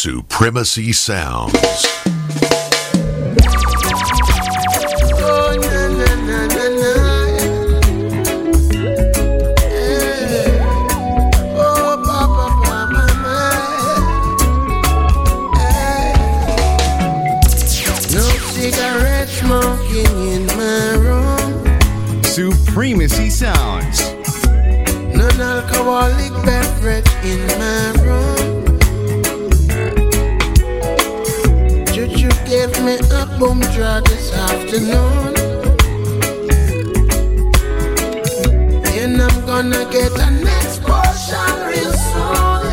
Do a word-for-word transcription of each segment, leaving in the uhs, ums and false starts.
Supremacy Sounds. Supremacy Sounds. Non-alcoholic beverage in my room. Juju gave me a boom draw this afternoon, and I'm gonna get a next portion real soon.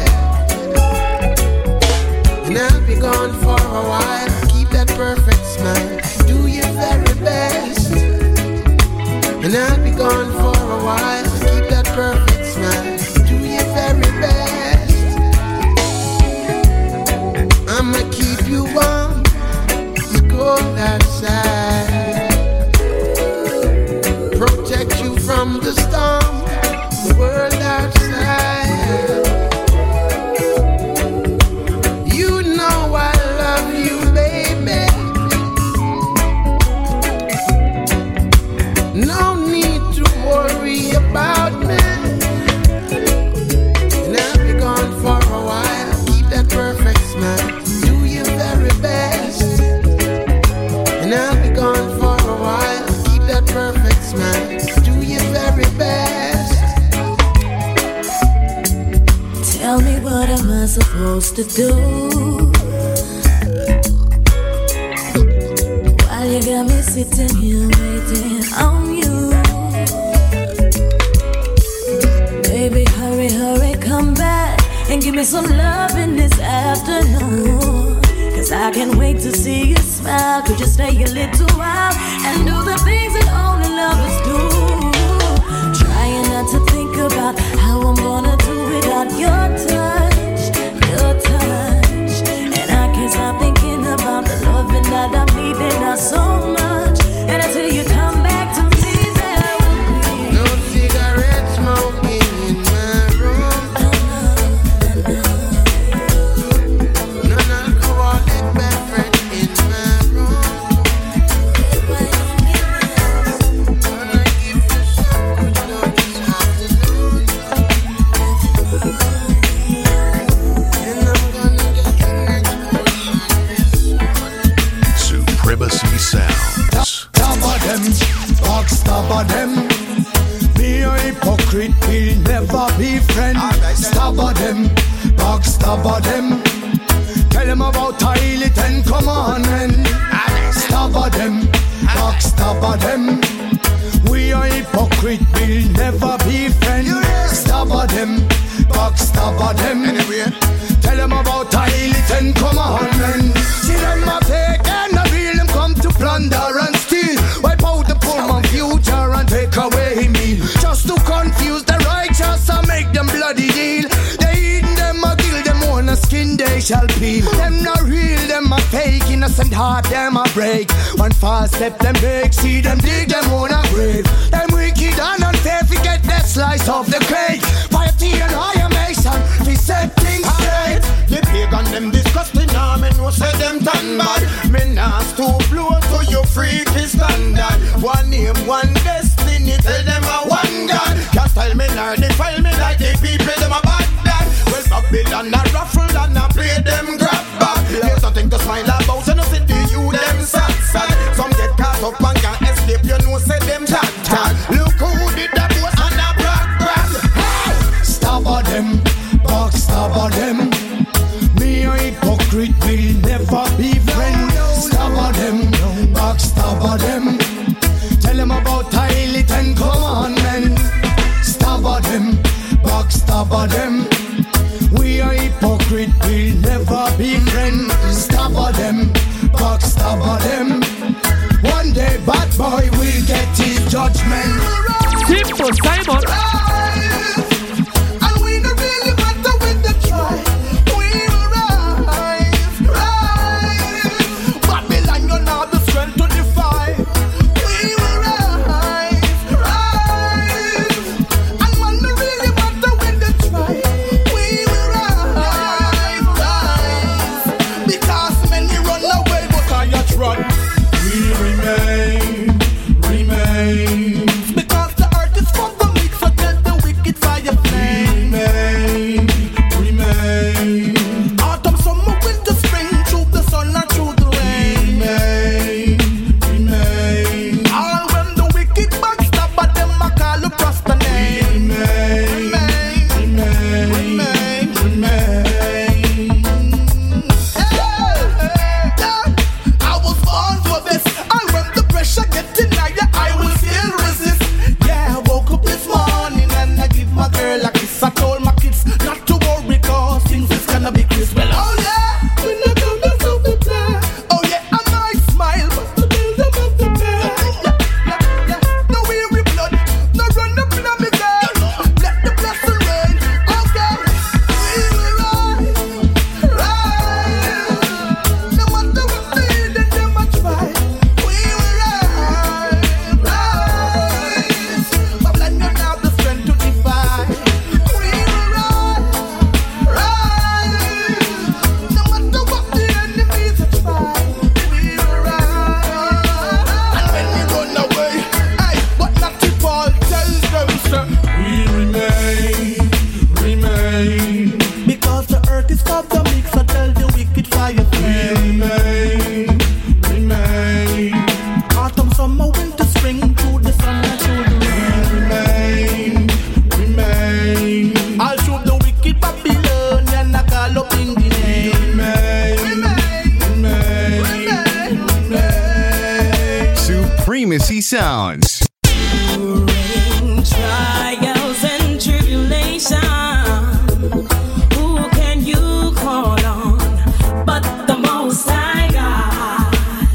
And I'll be gone for a while. Keep that perfect smile. Do your very best. And I'll be gone for a while. Keep that perfect smile. Do your very best. I'ma keep you warm. It's cold outside. Protect you from the storm, the world outside. You know I love you, baby. No need to worry about me. And I'll be gone for a while. Keep that perfect smile. Do your very best. And I'll be gone for a while. Keep that perfect smile. Do your very best. Tell me, what am I supposed to do? While you got me sitting here waiting on you. Baby, hurry, hurry, come back and give me some loving this afternoon. Cause I can't wait to see you smile. Could you stay a little while and do the things that only lovers do? Trying not to think about how I'm gonna do without your touch, your touch. And I can't stop thinking about the loving that I'm needing now so much. And until you come back to me, there will be no cigarette smoking in my room. No alcoholic beverage in my room. Gonna give you some good love this afternoon. And I'm gonna get the next portion. Supremacy Sounds. Stabba them, backstabba them. Be a hypocrite, we'll never be friends. Stabba them, backstabba them. Tell them about Tylit and come on and stabba them, backstabba them. We are hypocrite, we'll never be friends. Stabba them, backstabba them. Tell them about Tylit and come on and see them a fake and a real. Them come to plunder and steal. Wipe out the poor man future and take away his meal. Just to confuse the righteous and make them bloody deal. They eating them a kill them on a skin they shall peel. Them not real, them a fake, innocent heart them a break. One false step them break, see them dig them on a grave. Them wicked and unfair, forget that slice of the cake. Piety and higher nation, we set things straight. The pagan them disgusting army no say them done bad. Me not to blow to your freaky standard. One name, one destiny, tell them a one God. Can't tell me nor defile me like the people them a bad dad. Well Babylon a ruffle and a play them grab back. There's nothing to smile about, so no see the you them sad sad. Some get caught up and can't escape, you know say them that that. Look who did that boast and a brag brag. Hey! Stabba them, backstabba them. Me a hypocrite, we'll never be friends. Stabba them, backstabba them. Tell them about Tylit and come on men. Stabba them, backstabba them. We are hypocrite, we'll never be friends. Stabba them, backstabba them. One day bad boy will get his judgment. Simple Simon. And we don't really matter when they try. We will rise, rise. Babylon, you know the strength to defy. We will rise, rise. And when they really matter when they try. We will rise, rise. Oh yeah, we not do this of the play. Oh yeah, I might smile, but the bills them of the pay. Yeah, yeah, yeah. No weary blood, no run up in me vein. Let the blessing rain. Okay, we will rise, rise. No matter what they did, they must fight. We will rise, rise. Babylon, you have the strength to defy. We will rise, rise. No matter what the enemies try, we will rise. And when we run away, hey, but not to fall, tell them, sir, we remain, remain. Because the earth is of the mix, so tell the wicked fire flame. We remain, remain. Autumn, summer, winter, spring, through the sun and through the rain. We remain, remain. I'll show the wicked Babylon and I call up in the name. Remain, remain, remain. Supremacy Sounds. During trials and tribulation, who can you call on but the Most High God?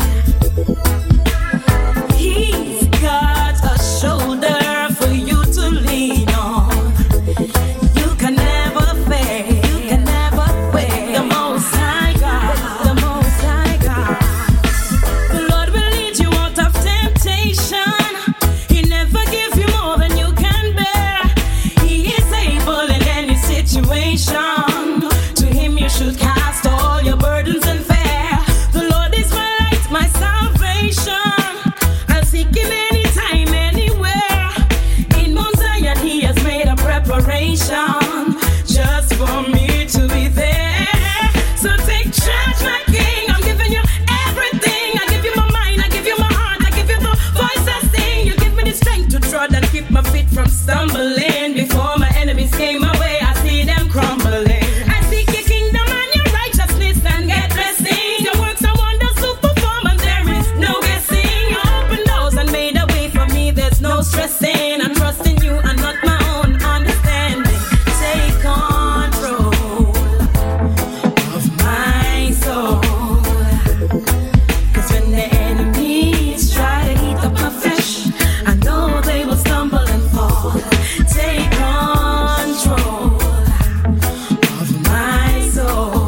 He's got a shoulder for you to lean on. You can never fail. You can never fail. The Most High God. The Most High God. The Lord will lead you out of temptation. He never gives you more than you can bear. He is able in any situation. To him you should cast all your burdens and fear. The Lord is my light, my salvation. I'll seek him anytime, anywhere. In Mount Zion he has made a preparation just for me to be there. So take charge, my king. I'm giving you everything. I give you my mind, I give you my heart, I give you the voice I sing. You give me the strength to trod and keep my feet from stumbling. Before my enemies came my way, I see them crumbling. I seek your kingdom and your righteousness and get blessing. Your works are wonders to perform and there is no guessing. You open doors and made a way for me, there's no stressing. I'm trusting you and not my own understanding. Take control of my soul. Cause when the enemies try to eat up my flesh, I know they will stumble and fall. Take control of my soul.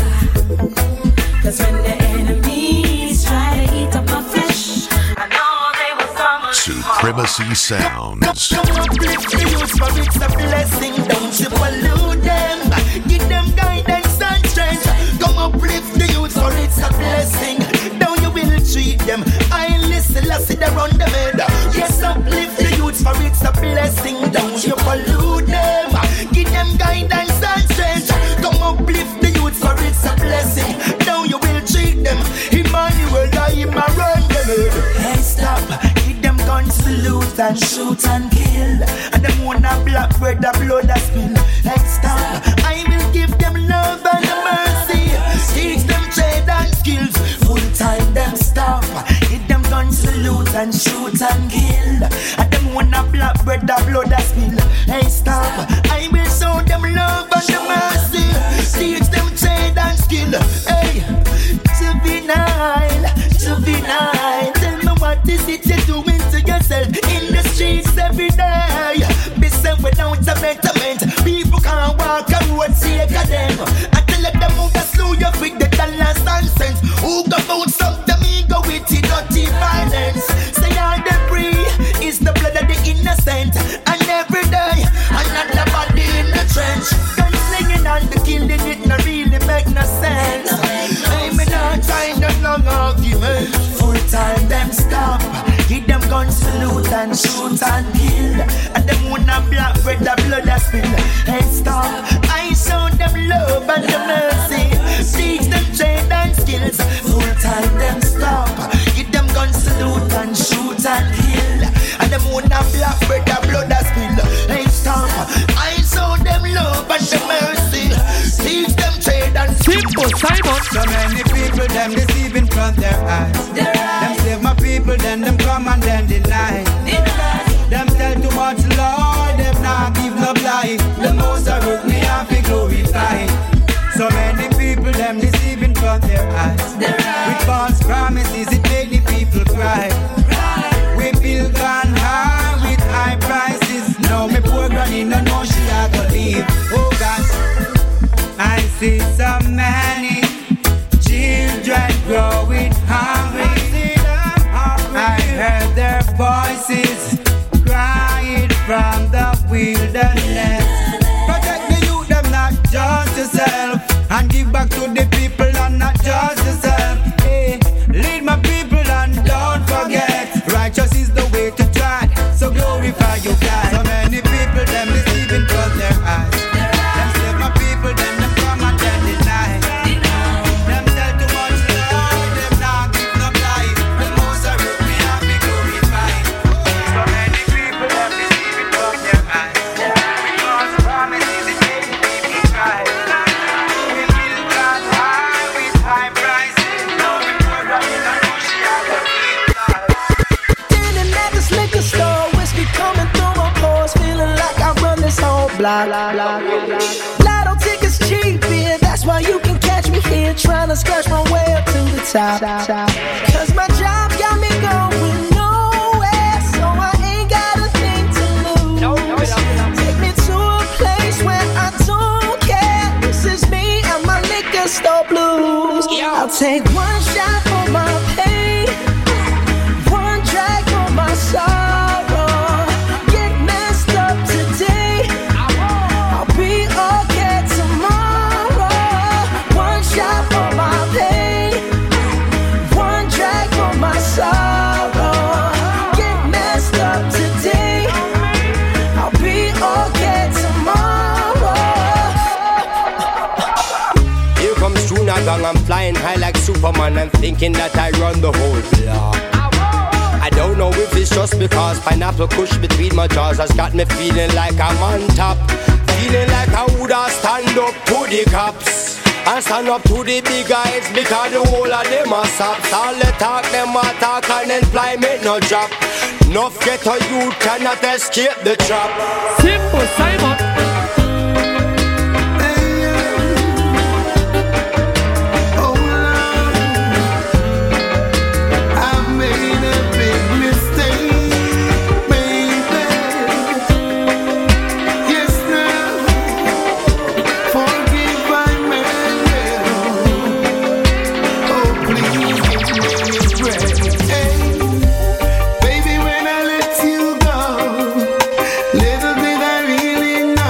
Cause when the enemies try to eat up my flesh, I know they will stumble and fall. Supremacy Sounds. Come uplift the youth, for it's a blessing. Don't you pollute them. Give them guidance and strength. Come uplift the youth, for it's a blessing. Now you will treat them. I listen, I sit around the head. Yes, uplift the youth, for it's a blessing. Don't you pollute them. Give them guidance and strength. Come uplift the youth, for it's a blessing. Now you will treat them. Emmanuel, I am a run them head. Hey, stop. Give them guns to loot and shoot and kill. And them wanna black bread, the blood that spill. Hey, stop. I will give them love and mercy. Teach them trade and skills. Full time them stop. Give them guns to loot and shoot and kill. And them wanna black bread, the blood that spill. Hey, stop. I will show them love and the mercy. Teach them trade and skill. Hey, juvenile, juvenile. Tell me what is it you're doing to yourself in the streets every day? Be sent without a betterment. People can't walk a road safe of them. I tell them move the slow you with the dollars and cents. Who go out some them ego with the dirty violence. Say all the free is the blood of the innocent. And every day another body in the trench. Gunslinging and the killing it not really make no sense. I'm not trying to long argument. Full time them stop. Give them guns to loot and shoot and kill. And them wanna black bread the blood that spill. Hey stop. I show them love and the mercy. Teach them trade and skills. Full time them stop. Give them guns to loot and shoot and kill. And them wanna black bread the blood that spill. Hey stop. I show them love and the mercy. Teach them trade and skills. Simple Simon. So many people them deceiving from their eyes. Their Them eyes. save my people, then them come and then deny. Deny. Them tell too much lie, them not give no lie. The most I work me have to glorify. So many people people them deceiving from their eyes. With false promises it make the people cry. We build gun high with high prices. Now me poor granny no know she a go leave. Oh gosh, I see so many children growing hungry. I heard their voices crying from the wilderness. Protect the youth, them not just yourself, and give back to the people and not just yourself. Hey, lead my people and don't forget, righteous is the way to tread, so glorify your God. So many people them deceiving from their eyes. Them save my people, them them come and then deny. Them tell too much lie, them not give no life. The most I root me and be glorified. So many people them deceiving from their eyes. Because promises it make the people cry. We build God high with high prices. Now we poor running and know she a go keep. Standing at this liquor store, whiskey coming through my pores, feeling like I run this whole block. Lotto tickets cheap, yeah, that's why you can catch me here, trying to scratch my way up to the top. Cause my job got me going nowhere, so I ain't got a thing to lose. Take me to a place where I don't care. This is me and my liquor store blues. I'll take one shot for my pain, one drag for my sorrow. Get messed up today, I'll be okay tomorrow. One shot for my pain, one drag for my sorrow. Get messed up today, I'll be okay tomorrow. Here comes Juna Gang, I'm flying high like Superman and thinking that I run the whole block. I don't know if it's just because pineapple kush between my jaws has got me feeling like I'm on top. Feeling like I woulda stand up to the cops and stand up to the big guys, because the whole of them are sops. All the talk, them a talk and employment no drop. Enough ghetto youth cannot escape the trap. Simple Simon. Baby, when I let you go, little did I really know.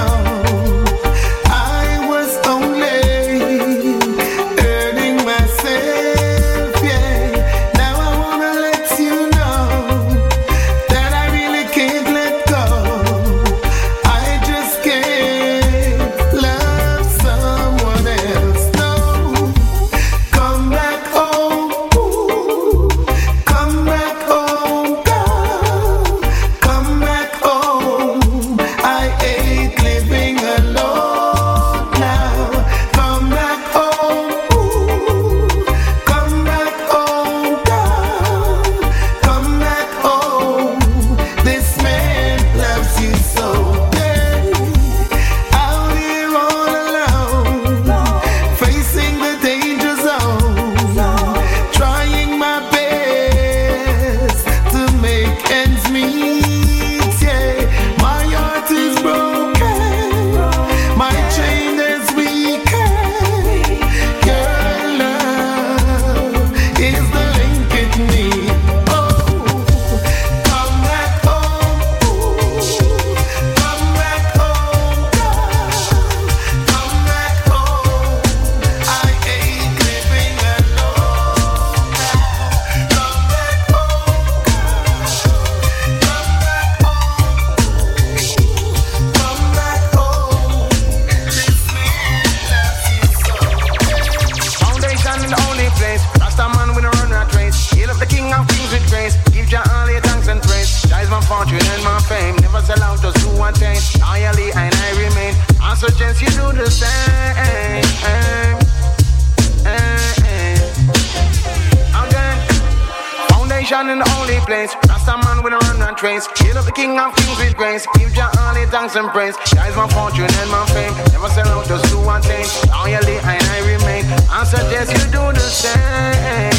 Nation in the only place. Rasta man with a run run trace. Hail up the king of kings with grace. Give Jah all the thanks and praise. Guys, my fortune and my fame. Never sell out just do one thing. Loyally and I remain. I suggest you do the same.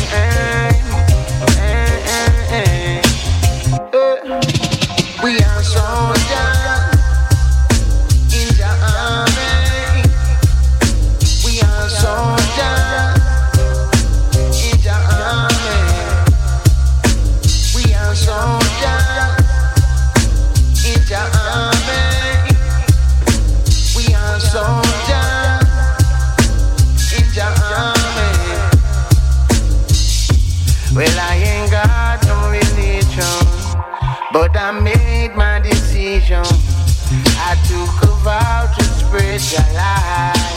We are soldiers in Jah army. We are soldiers in Jah army. We are soldiers in Jah army. We are soldiers in Jah army. Well, I ain't got no religion, but I made my decision. I took a vow to spread your light.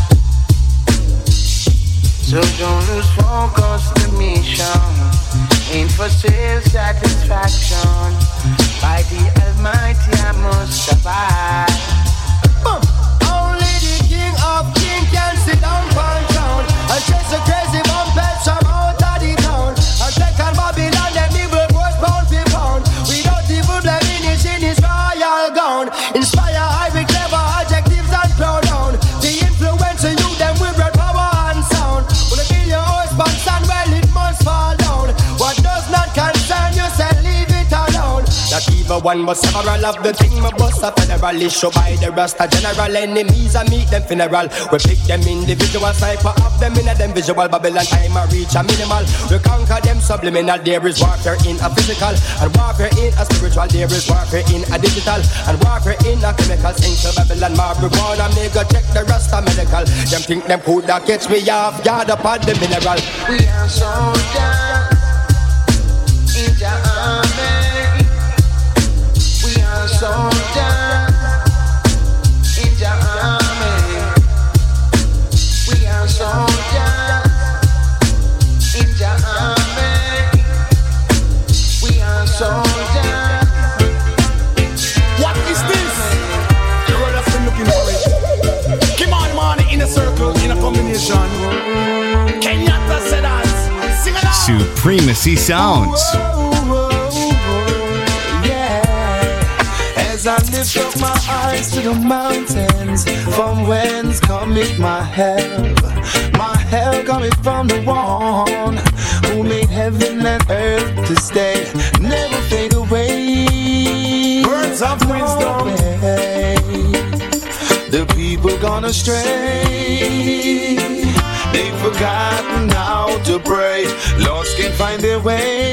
So don't lose focus, the mission ain't for self-satisfaction. By the Almighty I must survive. Boom. Only the King of Kings can sit down one town and chase a crazy bumpers from out of the town and take on Babylon, them evil boys pound for pound. Without evil blemish in his royal gown. Inspire high with clever adjectives and proud down. The influence of you, them will bring power and sound. When a billion husbands and well it must fall down. What does not concern you, say leave it alone. That evil one must several of the thing my boss a federal issue by the Rasta general. Enemies I meet them funeral. We pick them individual sniper of them in a them visual. Babylon time I reach a minimal. We conquer them subliminal. There is warfare in a physical and warfare in a spiritual. There is warfare in a digital and warfare in a chemical. Sing to Babylon marijuana. Me go check the Rasta medical. Them think them could that catch me off guard upon the mineral. We are soldiers in Jah army. We are soldiers in Jah army. We are soldiers in Jah army. We are soldiers. What is this? The world has been looking for it. Come on, man, in a circle, in a combination. Kenyatta said that. Sing it out. Supremacy Sounds. As I lift up my eyes to the mountains, from whence cometh my help? My help cometh from the one who made heaven and earth to stay, never fade away. Words of wisdom. The people gone astray. They've forgotten how to pray. Lost can't find their way.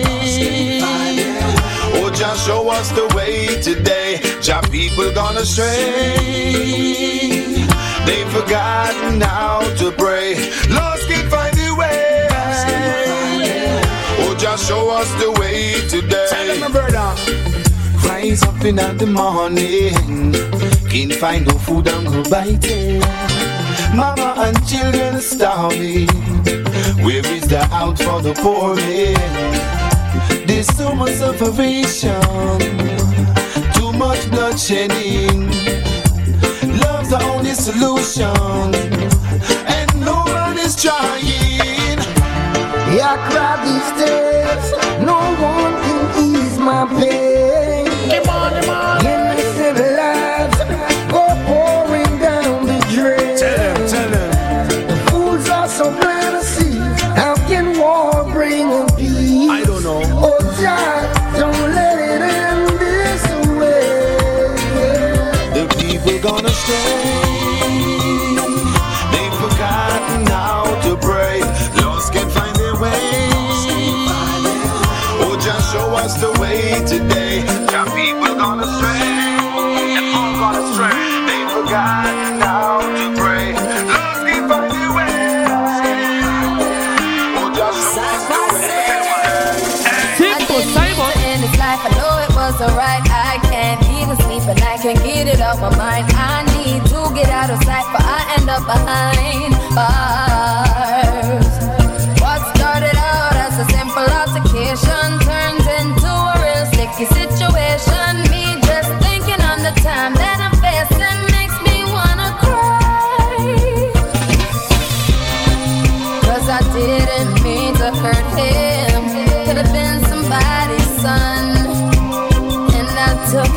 Oh, just show us the way today. Jah people gone astray. They've forgotten how to pray. Lost can't find their way. Oh, just show us the way today. Tell them, my brother. Rise up in the morning. Can't find no food and go biting. Mama and children are starving. Where is the out for the poor man? There's so much separation, too much bloodshedding. Love's the only solution, and no one is trying. I cry these days, no one can ease my pain. Come on, come on. Innocent lives go pouring down the drain. Tell them, tell them. The fools are so blind to see. How can war bring a peace? I don't know. Oh, Jah, don't let it end this way. The people gonna stray. They've forgotten how to pray. Lost can't find their way. Oh, just show us the way today. Jah people gonna stray. And all gonna stray. They've forgotten how to pray. Lost can't find their way. Oh, just show us the way. Simple Simon. In this life, I know it was alright. I can't even sleep and I can't get it out my mind. I need to get out of sight, but I end up behind bars. What started out as a simple altercation turns into a real sticky situation. Me just thinking on the time that I'm facing makes me wanna cry. Cause I didn't mean to hurt him. Could have been somebody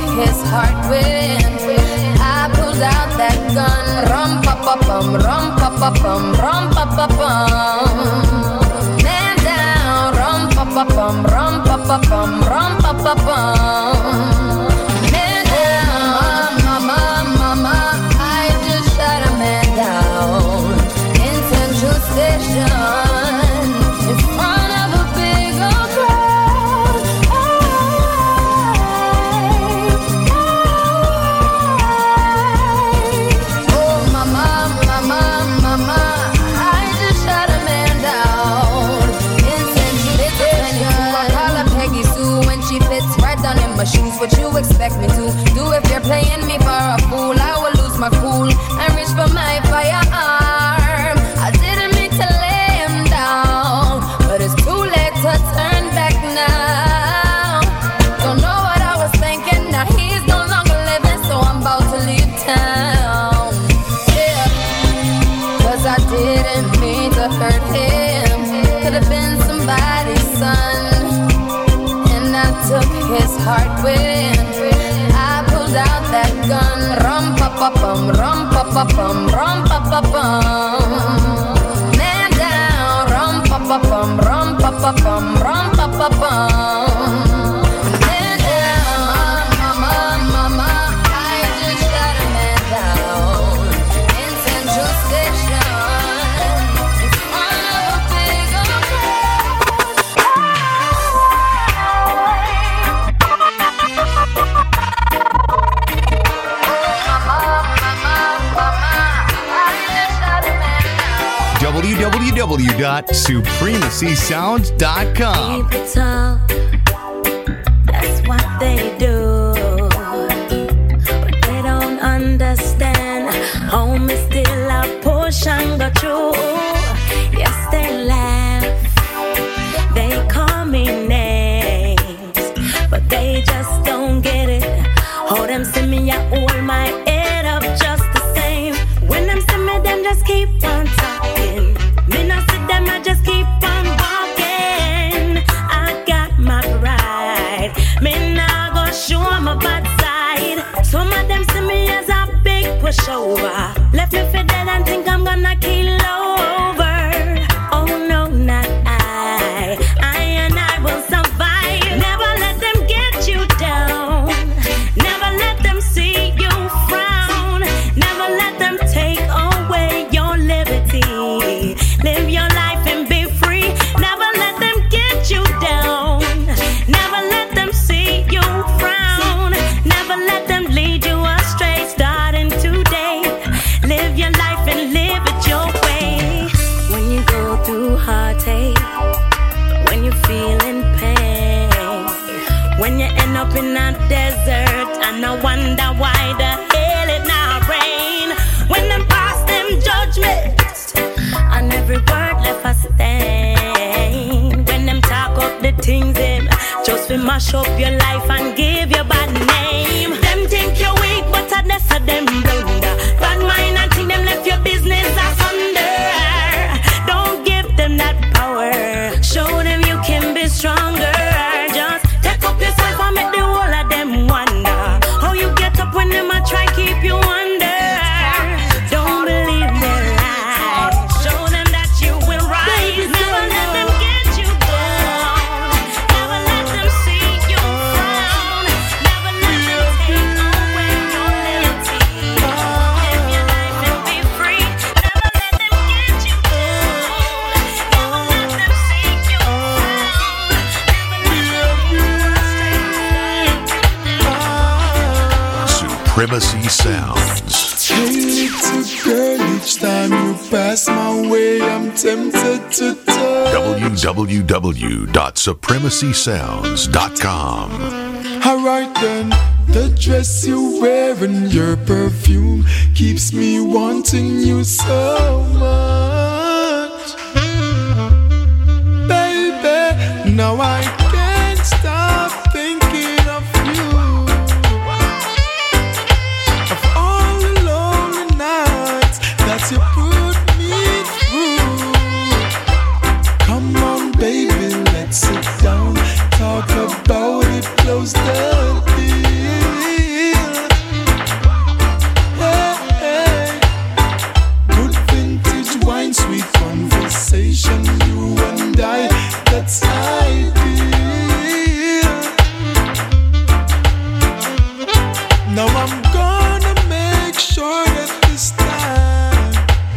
his heart within. I pulled out that gun. Rum pa pa pum, rum pa pa pum, rum pa pa pum. Man down. Rum pa pa pum, rum pa pa pum, rum pa pa pum. Man down. Mama, mama, I just shot a man down in Central Station in front of a big old crowd. Oh, mama, mama, mama, I just shot a man down in Central Station. I call her Peggy Sue when she fits right down in my shoes. What you expect me to do if you're playing me for a fool? I will lose my cool and reach for my firearm. I didn't mean to lay him down, but it's too late to turn back now. Don't know what I was thinking. Now he's no longer living, so I'm about to leave town. Yeah, cause I didn't mean to hurt him. Could have been somebody's son, and I took his heart within. I pulled out that gun. Rum pa pa pum, rum pa pa pum, rum pa pa pum. Man down. Rum pa pa pum, rum pa pa pum, rum pa pa pum. Man down. Mama, mama, I just shot a man down in Central Station in front of a big old w w w dot supremacy sounds dot com. People talk, that's what they do, but they don't understand. Home is still a portion, but true. Yes, they laugh, they call me names, but they just don't get it. Hold them, see me, I hold my head up just the same. When them see me, them just keep on talking. Me not see them, I just keep on walking. I got my pride. Me not go show my bad side. Some of them see me as a big pushover. Left me for dead and think I'm gonna kill over. Oh no, not I. I and I will survive. Never let them get you down. Never let them see you frown. Never let them take away your liberty. Live your life and be free. Never let them get you down. Never let them see you frown. Never let them lead you astray. Starting today, live your life and live it your way. When you go through heartache, when you feel in pain, when you end up in a desert and I wonder why the hell it not rain. When them pass them judgments and every word left a stain. When them talk up the things them just to mash up your life and give you bad name. Them think you're weak, but I that's a them blunder. Bad mind and think them left your business asunder. Don't give them that power. Show them you can be stronger. Just take up yourself and make the whole of them wonder how you get up when them a try keep you under. Don't believe their lies. Show them that you will rise. Never let them get you down. Never let them see you frown. Never let them take away your liberty. Live your life and be free. Never let them get you down. Never let them see you frown. Never let them Supremacy Sounds. Hey, little girl, each time you pass my way, I'm tempted to touch. w w w dot supremacy sounds dot com. Alright then, the dress you wear and your perfume keeps me wanting you so much. Baby, now I can't stop thinking of you. Of all the lonely nights that you put me through. Come on, baby, let's sit down, talk about it, close the deal. conversation, you and I, that's ideal. Now I'm gonna make sure that this time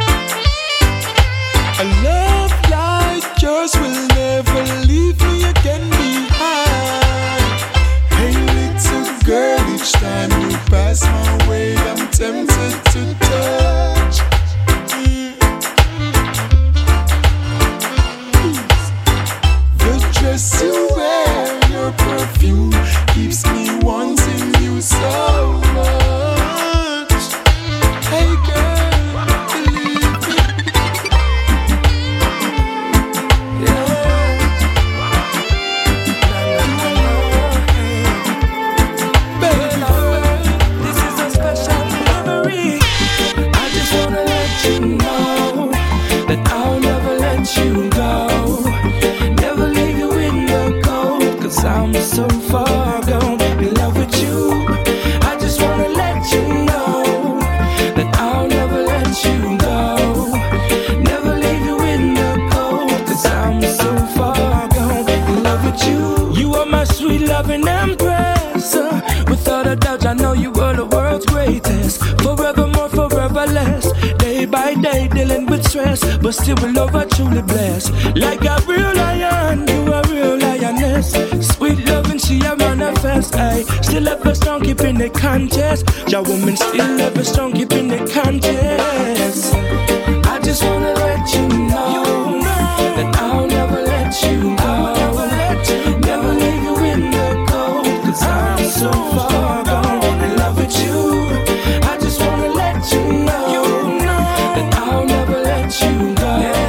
a love like yours will never leave me again behind. Hey little girl, each time you pass my way, I'm tempted to touch. Mm. The dress you wear, your perfume keeps me wanting you so much. Hey girl, believe me. This is a special memory. I just wanna let you know that I'll never let you go. Never leave you in the cold, 'cause I'm so far gone in love with you. I just wanna let you know that I'll never let you go. Never leave you in the cold, 'cause I'm so far gone in love with you. You are my sweet loving empress. Uh, Without a doubt, I know you are the world's greatest. Forevermore, forever less. Day by day, dealing with stress, but still we love are truly blessed. Like a real lion, you a real lioness. Sweet loving, she a manifest. Ay, still ever strong, keeping the contest. Your woman still ever strong, keeping the contest. I just wanna let you know that I'll never let you go. Never leave you in the cold, 'cause I'm so far gone in love with you. I just wanna let you know that I'll never let you go.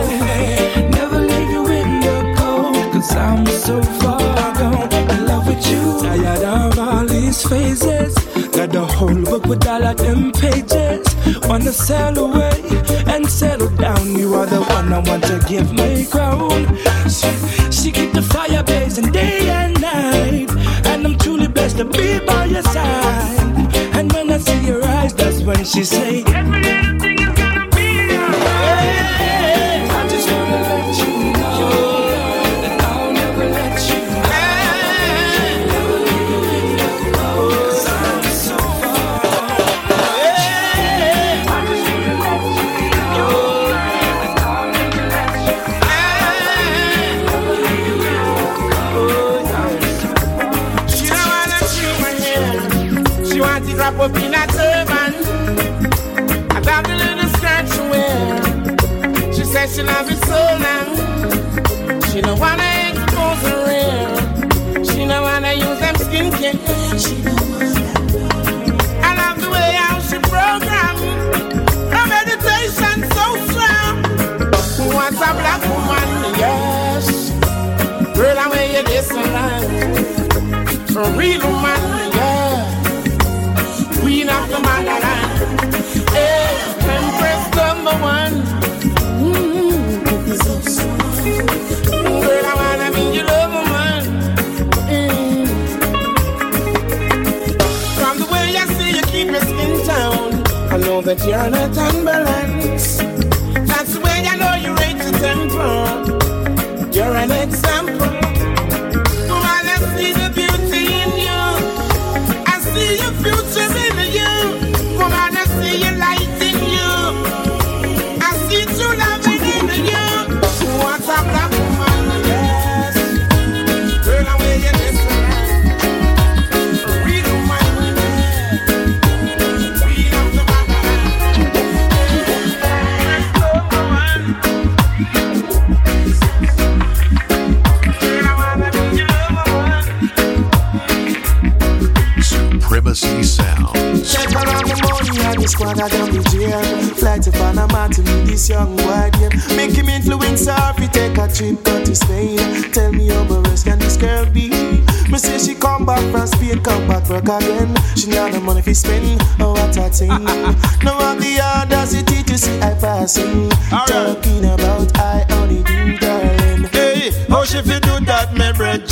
Never leave you in the cold, 'cause I'm so far gone in love with you. Tired of all these phases, got the whole book with all of them pages. Wanna sail away and settle down. You are the one I want to give my crown. She, she keep the fire blazing day and night, and I'm truly blessed to be by your side. And when I see your eyes, that's when she say, every little thing is gonna be alright. I just wanna let you know that I'll never let you go. Never leave you in the cold, 'cause I'm so far. I just wanna let you know that I'll never let you go. Never leave you in the cold. She don't wanna chew my hair. She wants to wrap up in a turban. I got the little skirt she wear. She says she love it so long. She don't wanna expose her hair. She don't wanna use them skincare. She don't wanna. I love the way how she program. Her meditation so strong. Who wants a black woman? Yes. Girl, I wear you this around. A real woman, yeah. Queen of the motherland. Hey, Empress number one. Mm-hmm. Girl, I wanna be your love woman. Mm. From the way I see you keep your skin down, I know that you're not unbalanced. That's the way I know you rate your temper. You're an example. Woman, I see the beauty in you. I see your future in you. Woman, I see your light in you. I see true love in you. What's a black woman? Yes. Girl, I wear you this around. Real woman, yeah. Queen of the motherland. Girl, I wanna be your woman. Supremacy Sounds. Check around the morning and the squad are down the jail. Fly to Panama to meet this young white girl. Make him influence her if he take a trip go to Spain. Tell me how rest can this girl be? Me say she come back from Spain, come back work again. She not the money fi spend, oh what a thing. Now all the audacity to see I passing. Talking about I only do darling. Hey, how she fi do that, me brethren?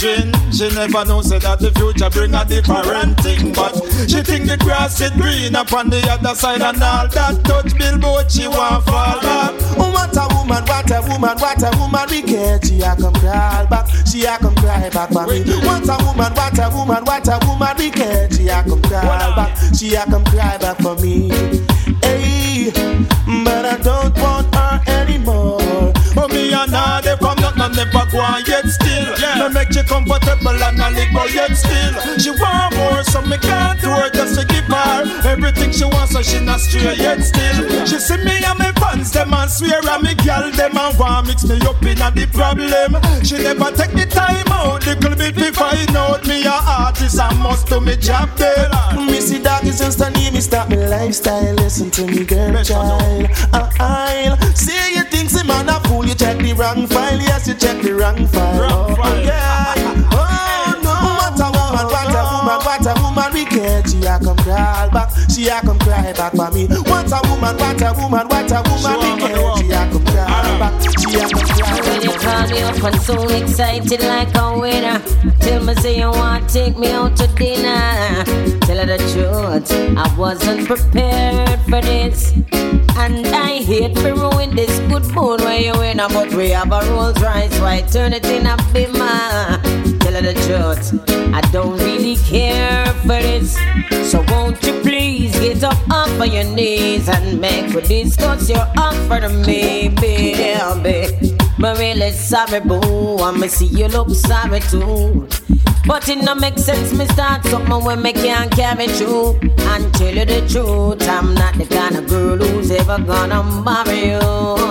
virgin. She never knows so that the future bring a different thing. But she think the grass is green up on the other side and all that touch billboard she want fall back. What a woman, what a woman, what a woman we get. She a come cry back, she a come cry back for me. What a woman, what a woman, what a woman we get. She a come cry back, she a come cry back for me. Hey, but I don't want her anymore. Oh, me and her, they from nothing, never go on yet still. Yeah. Me make you comfortable and I live, but yet still. She want more, so me can't do her just to give her everything she wants, so she not straight yet still. She see me and my fans, them and swear and me girl, them and want mix me up in a the problem. She never take the time out, little bit to find out me a artist and must do me job there. Me see dog is just a name, me stop me lifestyle. Listen to me, girl, child. I'll see you think the man a fool. You check the wrong file, yes, you check the wrong file. Wrong file. Oh, yeah. Oh no. What a woman, what a woman, what a woman we get. She a come cry back, she a come cry back for me. What a woman, what a woman, what a woman we get. She a come cry back, she a come cry back. When you call me up and so excited like a winner, tell me say you want to take me out to dinner. Tell her the truth, I wasn't prepared for this, and I hate to ruin this good mood where you in. But we have a Rolls Royce, why turn it in a Beamer? Tell her the truth, I don't really care for this. So won't you please get up off of your knees and make we discuss your offer to me, baby. But really sorry, boo, I'ma see you look sorry too. But it no make sense, me start something when me can't carry through. And tell you the truth, I'm not the kind of girl who's ever gonna marry you.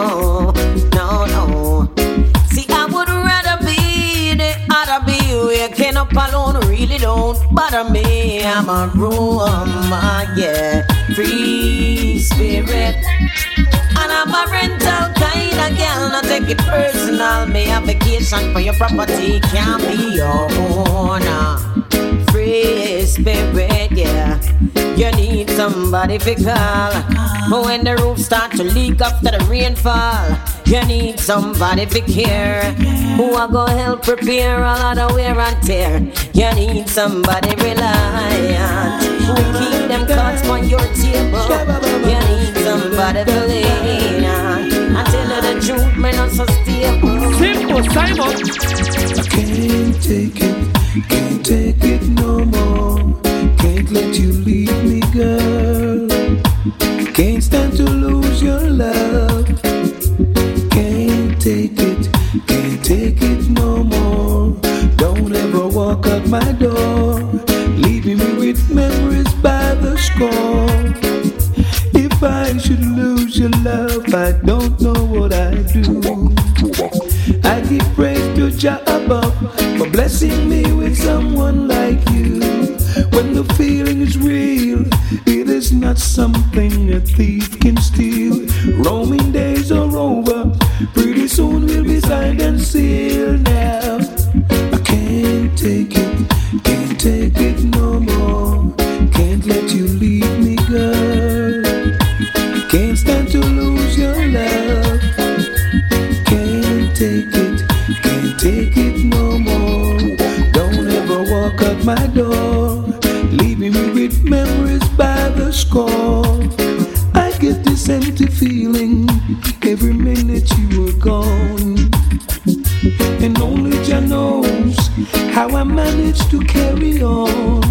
No, no. See, I would rather be the other be you. Waking up alone really don't bother me. I'm a Roma, yeah, free spirit. And I'm a rental kind of girl, not take it personal. Me a vacation for your property, can't be your owner. Free spirit, yeah. You need somebody to call. But when the roof start to leak after the rainfall, you need somebody to care. Who a go help prepare all of the wear and tear. You need somebody reliant who keep them cards on your table. You need somebody to lean on. I tell her the truth, me not so stable. Simple, Simon. I can't take it, can't take it no more. Can't let you leave me, girl. Can't stand to lose your love. Can't take it, can't take it no more. Don't ever walk out my door, leaving me with memories by the score. If I should lose your love, I don't know what I'd do. I give praise to Jah above for blessing me with someone like you. When the feeling is real, it is not something a thief can steal. Roaming days are over, pretty soon we'll be signed and sealed now. I can't take it, can't take it no more. Can't let you leave me, girl. Can't stand to lose your love. Can't take it, can't take it no more. Don't ever walk out my door, leaving me with memories by the score. I get this empty feeling every minute you were gone, and only Jah knows how I managed to carry on.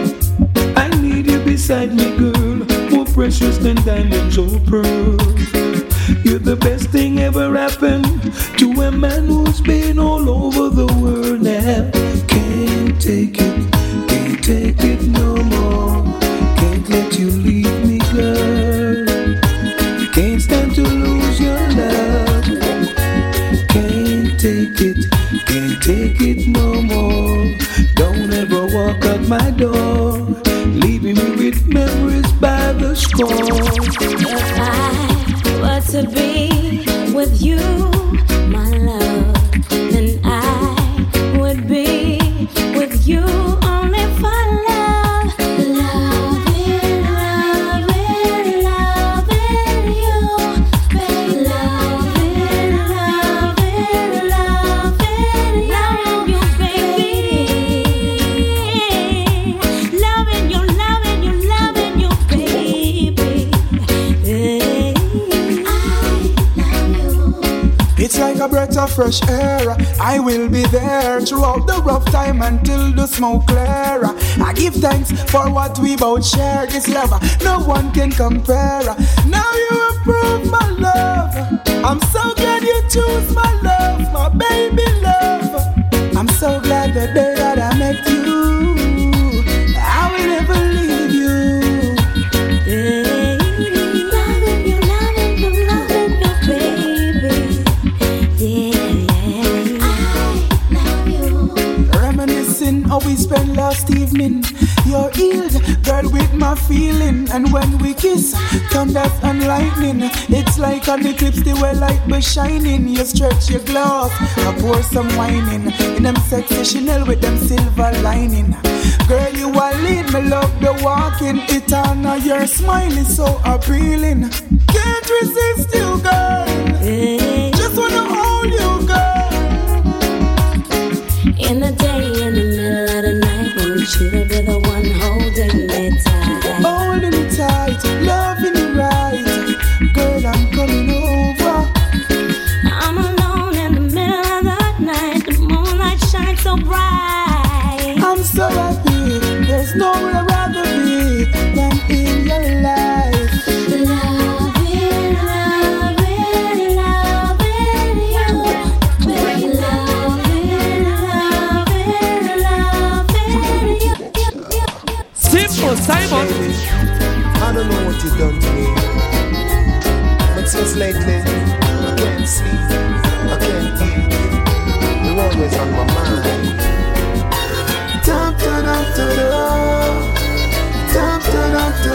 I need you beside me, girl, more precious than diamonds or pearls. You're the best thing ever happened to a man who's been all over the world now. Can't take it, can't take it no more. Can't let you leave me, girl. Can't stand to lose your love. Can't take it, can't take it no more. Don't ever walk out my door, leaving me with memories by the score. If I were to be with you, my love, then I would be with you only for love. Loving, loving, loving you, baby. Loving, loving, loving, loving you, baby. of fresh air. I will be there throughout the rough time until the smoke clear. I give thanks for what we both share. This love, no one can compare. Now you approve my love. I'm so glad you choose my love, my baby love. I'm so glad the day that I met you, I will never leave you. Yeah, loving you, loving you, loving you, baby. Yeah, I love you. Reminiscing how we spent last evening. You're healed, girl, with my feeling. And when we kiss, thunders and lightning. It's like an eclipse, the way light be shining. You stretch your glass, I pour some wine in. In them sexy Chanel with them silver lining. Girl, you are lead, me love the walking. It on your smile is so appealing. Can't resist you, girl. Hey. Just wanna hold you, girl. In the day, in the middle of the night, won't you be the one holding me tight? Holding it tight, loving it right. Girl, I'm coming over. I'm alone in the middle of the night. The moonlight shines so bright. I'm so happy, there's nowhere I'd rather be than in your life. Loving, loving, loving you. Loving, loving, loving you. Simple Simon. I don't know what you've done to me, but since lately I can't sleep, I can't eat. You're always on my mind. Dum da dum da dum, dum da dum da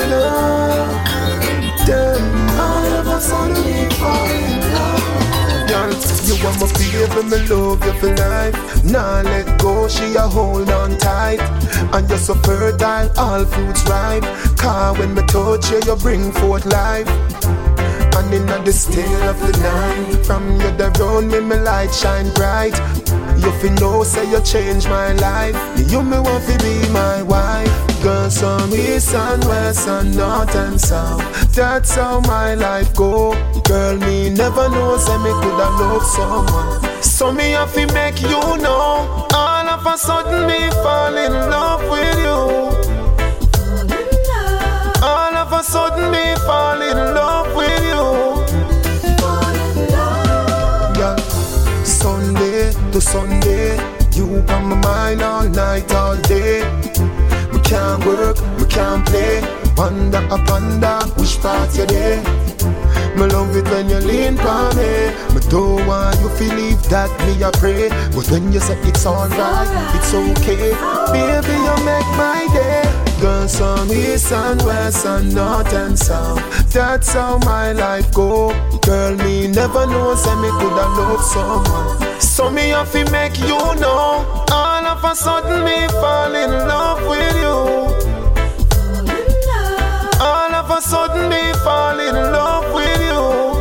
dum. All of us suddenly fall in love. Girl, you want my baby, me love you for life. Nah, let go, she a hold on tight. And you're so fertile, all fruits ripe. Cause when me touch you, you bring forth life. And in the still of the night, from you the round me, me light shine bright. You feel know, say you change my life. You me want to be my wife. Girl, some east and west and north and south. That's how my life go. Girl, me never know, say me coulda loved someone. So me have to make you know. All of a sudden me fall in love with you. All of a sudden me fall in love with you. Yeah. Sunday to Sunday, you on my mind all night, all day. We can't work, we can't play. Panda a panda, which part you there? Me love it when you lean for me. Me don't want you to leave that me a pray. But when you say it's alright, it's okay. Baby, you make my day. Girl, some east and west and north and south. That's how my life go. Girl, me never know, say me coulda loved someone. So me have to make you know. All of a sudden me fall in love with you. All of a sudden me fall in love with you.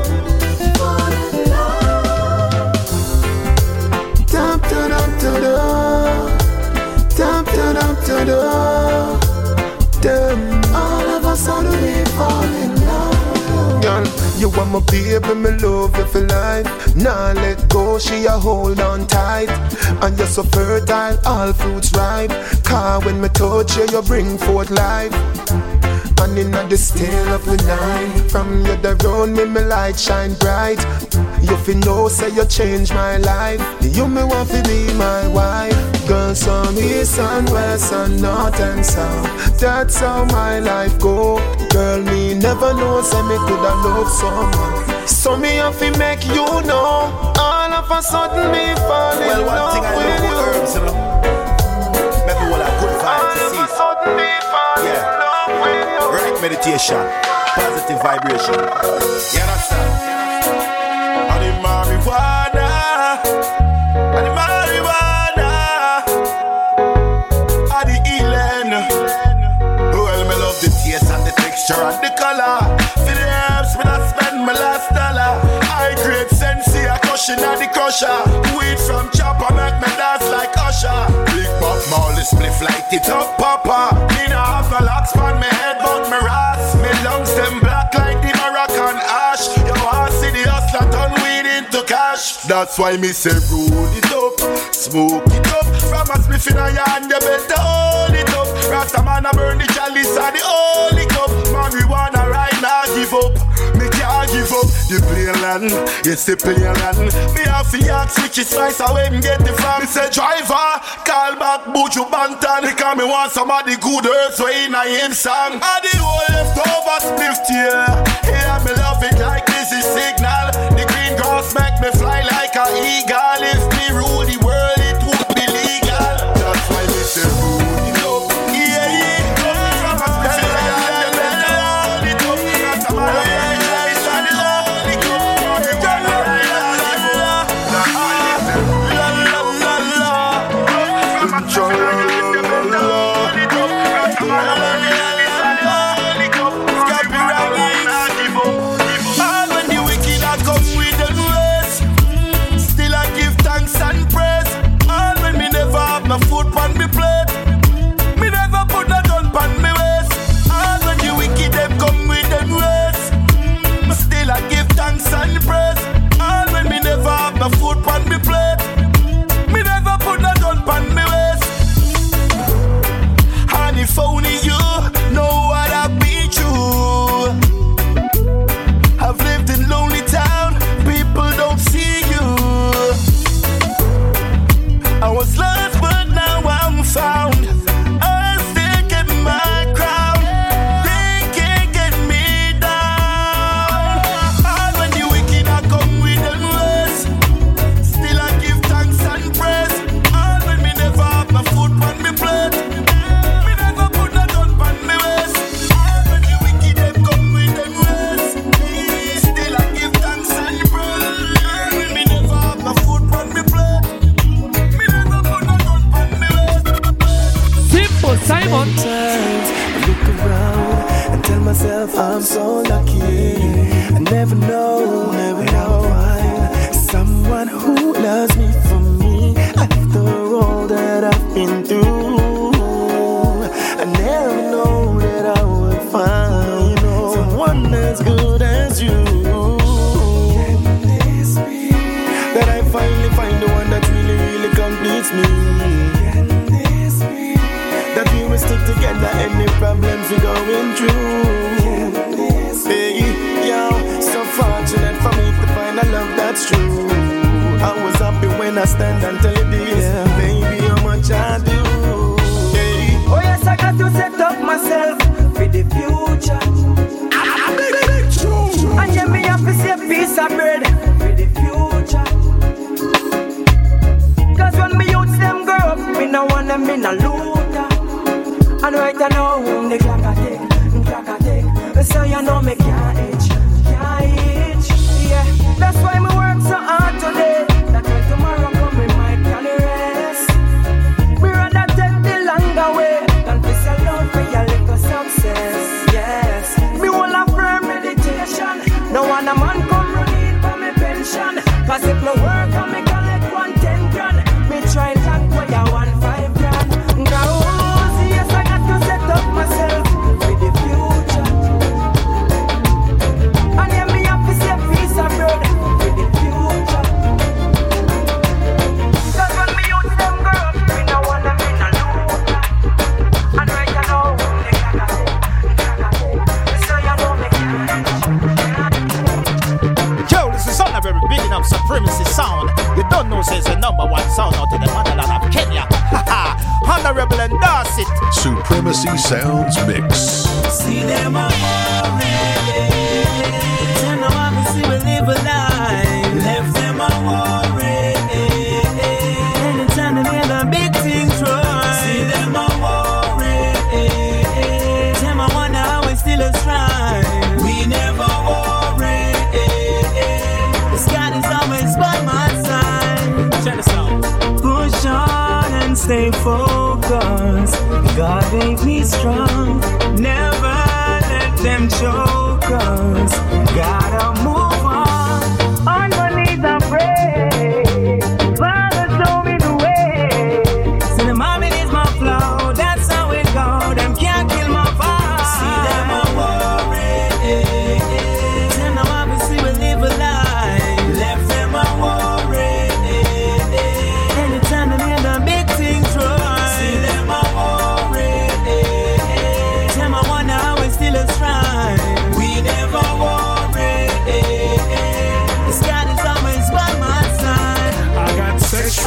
Dum da dum da dum, dum da dum da dum. Damn, all of a sudden we fall in love. Girl, you want my baby, me love you for life. Nah, let go, she a hold on tight. And you're so fertile, all fruits ripe. Cause when me touch you, you bring forth life. And in the still of the night, from you the round me, me light shine bright. You feel know, say you change my life. You me want to be my wife. Girl, some east and west and north and south. That's how my life go. Girl, me never know, say me coulda loved someone. So me have to make you know. All of a sudden me fall in well, love one thing with I know you. Herbs, you know. Maybe all I could find to see. All of a sudden me fall yeah. in love with you. Right meditation, positive vibration. You understand? And the marijuana, and the marijuana, and the healing. Well, me love the taste and the texture and the color. For the herbs, me not spend my last dollar. I grade sensei, a cushion and the crusher. Weed from chopper make me dance like Usher. Big Bob Marley spliff light it up, papa. Me nah have no locks on me head, but me ras. Me lungs them black like the Moroccan ash. You want see the hustler turn weed into cash. That's why me say roll it up, smoke it up. From a spliff in a hand, you better hold it up. Rasta man a burn the chalice and the holy cup. Marijuana right now give up, me can't give up. The plain land, yes the plain land. Me have to ask which is nice away me get the from. Me say driver, call back Buju Banton. Because me want some of the good earths way in a him song. And the whole leftover spliff here. Yeah, me love it like this is signal. The green grass make me fly like an eagle. If me rule the world, it would be legal. That's why me say rule it up. Yeah, yeah. From a spliff in a hand, you better hold it up. That's a man of life, and the holy cup. Marijuana right now, give up. That's why me say la la la la. From a spliff in a hand, you better hold it up. That's a man of life, and the holy cup. Marijuana right now, give up. All when the wicked are come with the grace, still I give thanks and praise. All when me never have my food on me plate, me never put a gun on me waist. All when the wicked them come with the grace, still I give thanks and praise. All when me never have my food on me plate, me never put a gun on me waist. And if only you know what I've been through. I've lived in lonely town, people don't see you. I was lost but now I'm found. I still get my crown, they can't get me down. All when the wicked are come with the ways, still I give thanks and praise. All when me never have my food on me plate, me never put a gun on me waist. All when the wicked them come with them ways, still I give thanks and praise. All when me never have my food on me plate, me never put a gun on me waist. Simple Simon. Sometimes I look around and tell myself I'm so lucky. I never know, never know why someone who loves me for me after all that I've been through. I never know that I would find someone as good as you. That I finally find the one that really, really completes me. That we will stick together any problems we're going through. Hey, yo, so fortunate for me to find a love that's true. I was happy when I stand and tell you this, baby, how much I do. Hey. Oh yes, I got to set up myself for the future. And yeah, me have to see a piece of bread for the future. Cause when me youths them grow up, me no want them in a looter. And right now, the clock a tick, clock a tick. So you know me can't itch, can't itch. Yeah, that's why me work so hard today. That when tomorrow come, me might can rest. Me rather take the longer way than to sell out for your little success. Yes, me will have firm meditation. No one a man come running for me pension. Cause if me work and me collect one ten grand, me try that for ya one five grand. Cause yes, I got to set up myself for the future. And yeah, me have to see a piece of bread for the future. Cause when me youth them grow up, me no want them in a looter. And right now, they got a so you know me can't. Yo, this is Son of Every Bigging Up Supremacy Sound. You don't know, says the number one sound out in the motherland of Kenya. Haha, Honorable and Dorset. Supremacy Sounds Mix. See them all already. Tell no one to see we live a lie. Left them all already. Anytime they hear the big things roar. See them all already. Tell me wonder how we still a strive. We never worry. The sky is always by my side. Check this out. Push on and stay focused. God made me strong. Never let them choke us. Gotta move on. On my knees I pray. Father, show me the way. See the mommy is my flow. That's how it go. Them can't kill my vibe. See them I worry. Tell them obviously we live a lie. Left them I worry.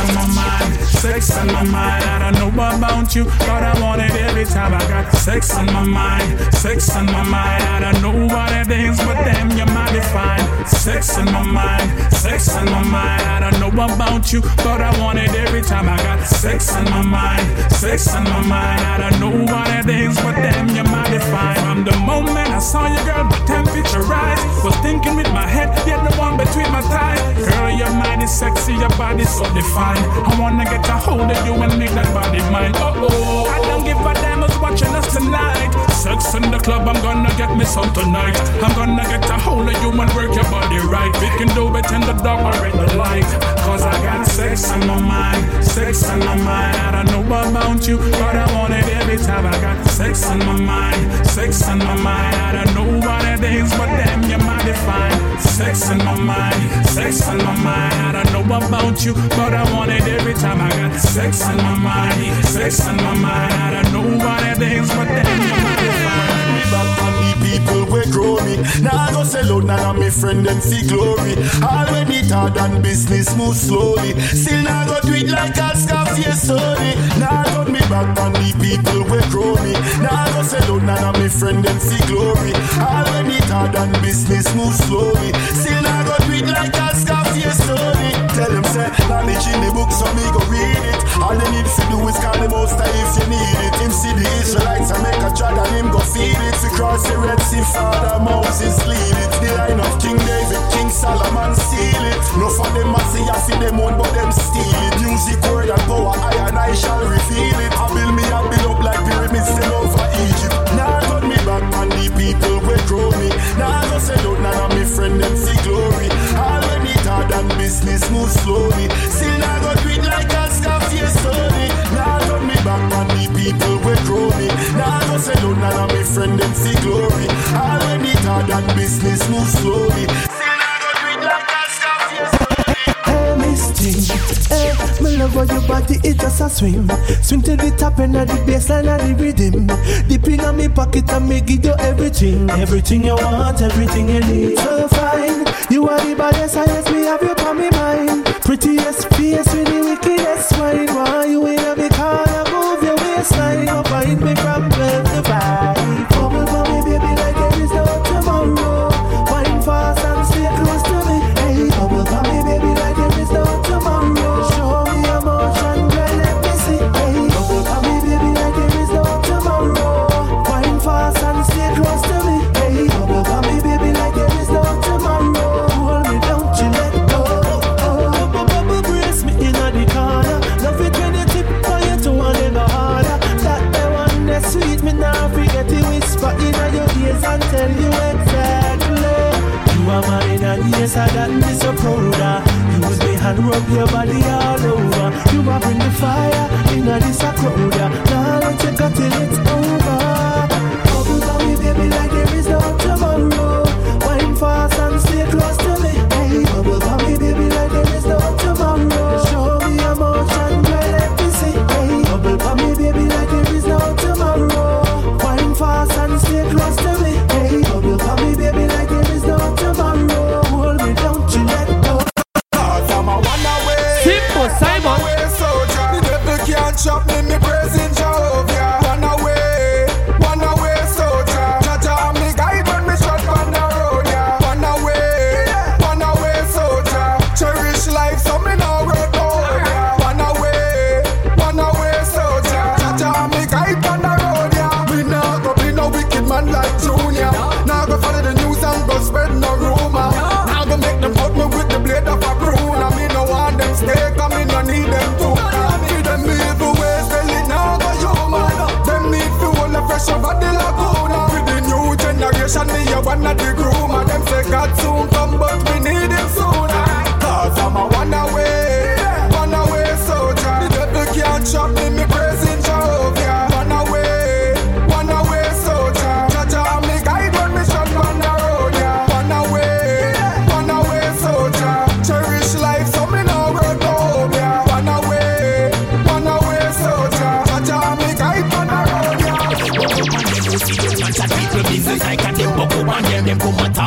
on my mind, sex on my mind. I don't know about you, but I want it every time. I got sex on my mind, sex on my mind. I don't know what it is, but damn, you're mighty fine. Sex on my mind, sex on my mind. I don't know about you, but I want it every time. I got sex on my mind, sex on my mind. I don't know what it is, but damn, you're mighty fine. From the moment I saw you, girl, the temperature rise. Was thinking with my head, yet the one between my thighs. Girl, you're mighty sexy, your body's so defined. I wanna get a hold of you and make that body mine. Oh oh, I don't give a damn who's watching us tonight. Sex in the club, I'm gonna get me some tonight. I'm gonna get a hold of you and work your body right. We can do it in the dark or in the light. Cause I got sex on my mind, sex on my mind. I don't know about you, but I want it every time. I got sex on my mind, sex on my mind. I don't know what it is, but damn, you're mighty fine. Sex on my mind, sex on my mind. I don't know about you, but I want it every time. I got sex on my mind, sex on my mind. I don't know what it is, but damn, you're mighty fine. Me back on the people we grow me. Now I go sell out, now my friend them see glory. Already thought and business move slowly. Still now go do it like a Scarface Sony. Now I turn me back on the people we grow me. Now I go sell out, now my friend them see glory. Already thought and business move slowly. Still now go do it like a Scarface Sony. Tell them say, knowledge in the book so me go read it. All they need to do is call the most if you need it. Him see the Israelites and make a trad and him go feed it. To cross the Red Sea, Father Moses lead it. The line of King David, King Solomon seal it. No for them I see, I see them own, but them steal it. Music, word and power, I and I shall reveal it. I build me, I build up like pyramids still over Egypt. Now I turn me back on the people we grow me. Now I go sell out, now my friend them see glory. Already thought and business move slowly. Still now go do it like a Scarface Sony. Now I turn me back on the people we grow me. Now I go sell out, now my friend them see glory. Already thought and business move slowly. Still now go do it like a Scarface Sony. Hey, Misty, hey, me love how your body is just a swing. Swing to the top and at the baseline and the rhythm. Deep in on me pocket and me give you everything. Everything you want, everything you need. So fine, you are the baddest, highest, me have you on me mind. Prettiest face with the wickedest smile. Why you in a big corner, move your waistline. Go find me from twelve to five. Bubble for me, baby, like there is no tomorrow. Wine fast and stay close to me. Hey, bubble for me, baby, like there is no tomorrow. Show me emotion, girl, let me see. Hey, bubble for me, baby, like there is no tomorrow. Wine fast and stay close to me. Hey, bubble for me, baby, like there is no tomorrow. Hold me, don't you let go. Oh, bubble, bubble, brace me in the corner. Love it when you tip for you to one in the harder. That the one that's sweet, me now forget to whisper in your ears and tell you exactly. You are mine and yes, I got me so proud of. Use me and rub your body all over. You are bring the fire in a this a crowd. Now let you go till it's over. Bubble for me, baby, like there is no tomorrow. Wine fast and stay close to me. Hey, bubble for me, baby, like there is no tomorrow. Show me emotion, girl, let me see. Hey, bubble for me, baby, like there is no tomorrow. Wine fast and stay close to me. Hey, bubble for me, baby, like there is no tomorrow. Hold me, don't you let go. Simple Simon. The devil can't chop me, me praising Jehovah. Run away, run away, soldier. Jaja, me guide when me shot on the road, yeah. Run away, run away, soldier. Cherish life, so me no road home, yeah. Run away, run away, soldier. Jaja, me guide on the road, yeah. Me nah go be no wicked man like Junior. Nah go follow the news and go spread no rumor. Nah go make them put me with the blade of a broom. And me no want them stay, 'cause me no need them to.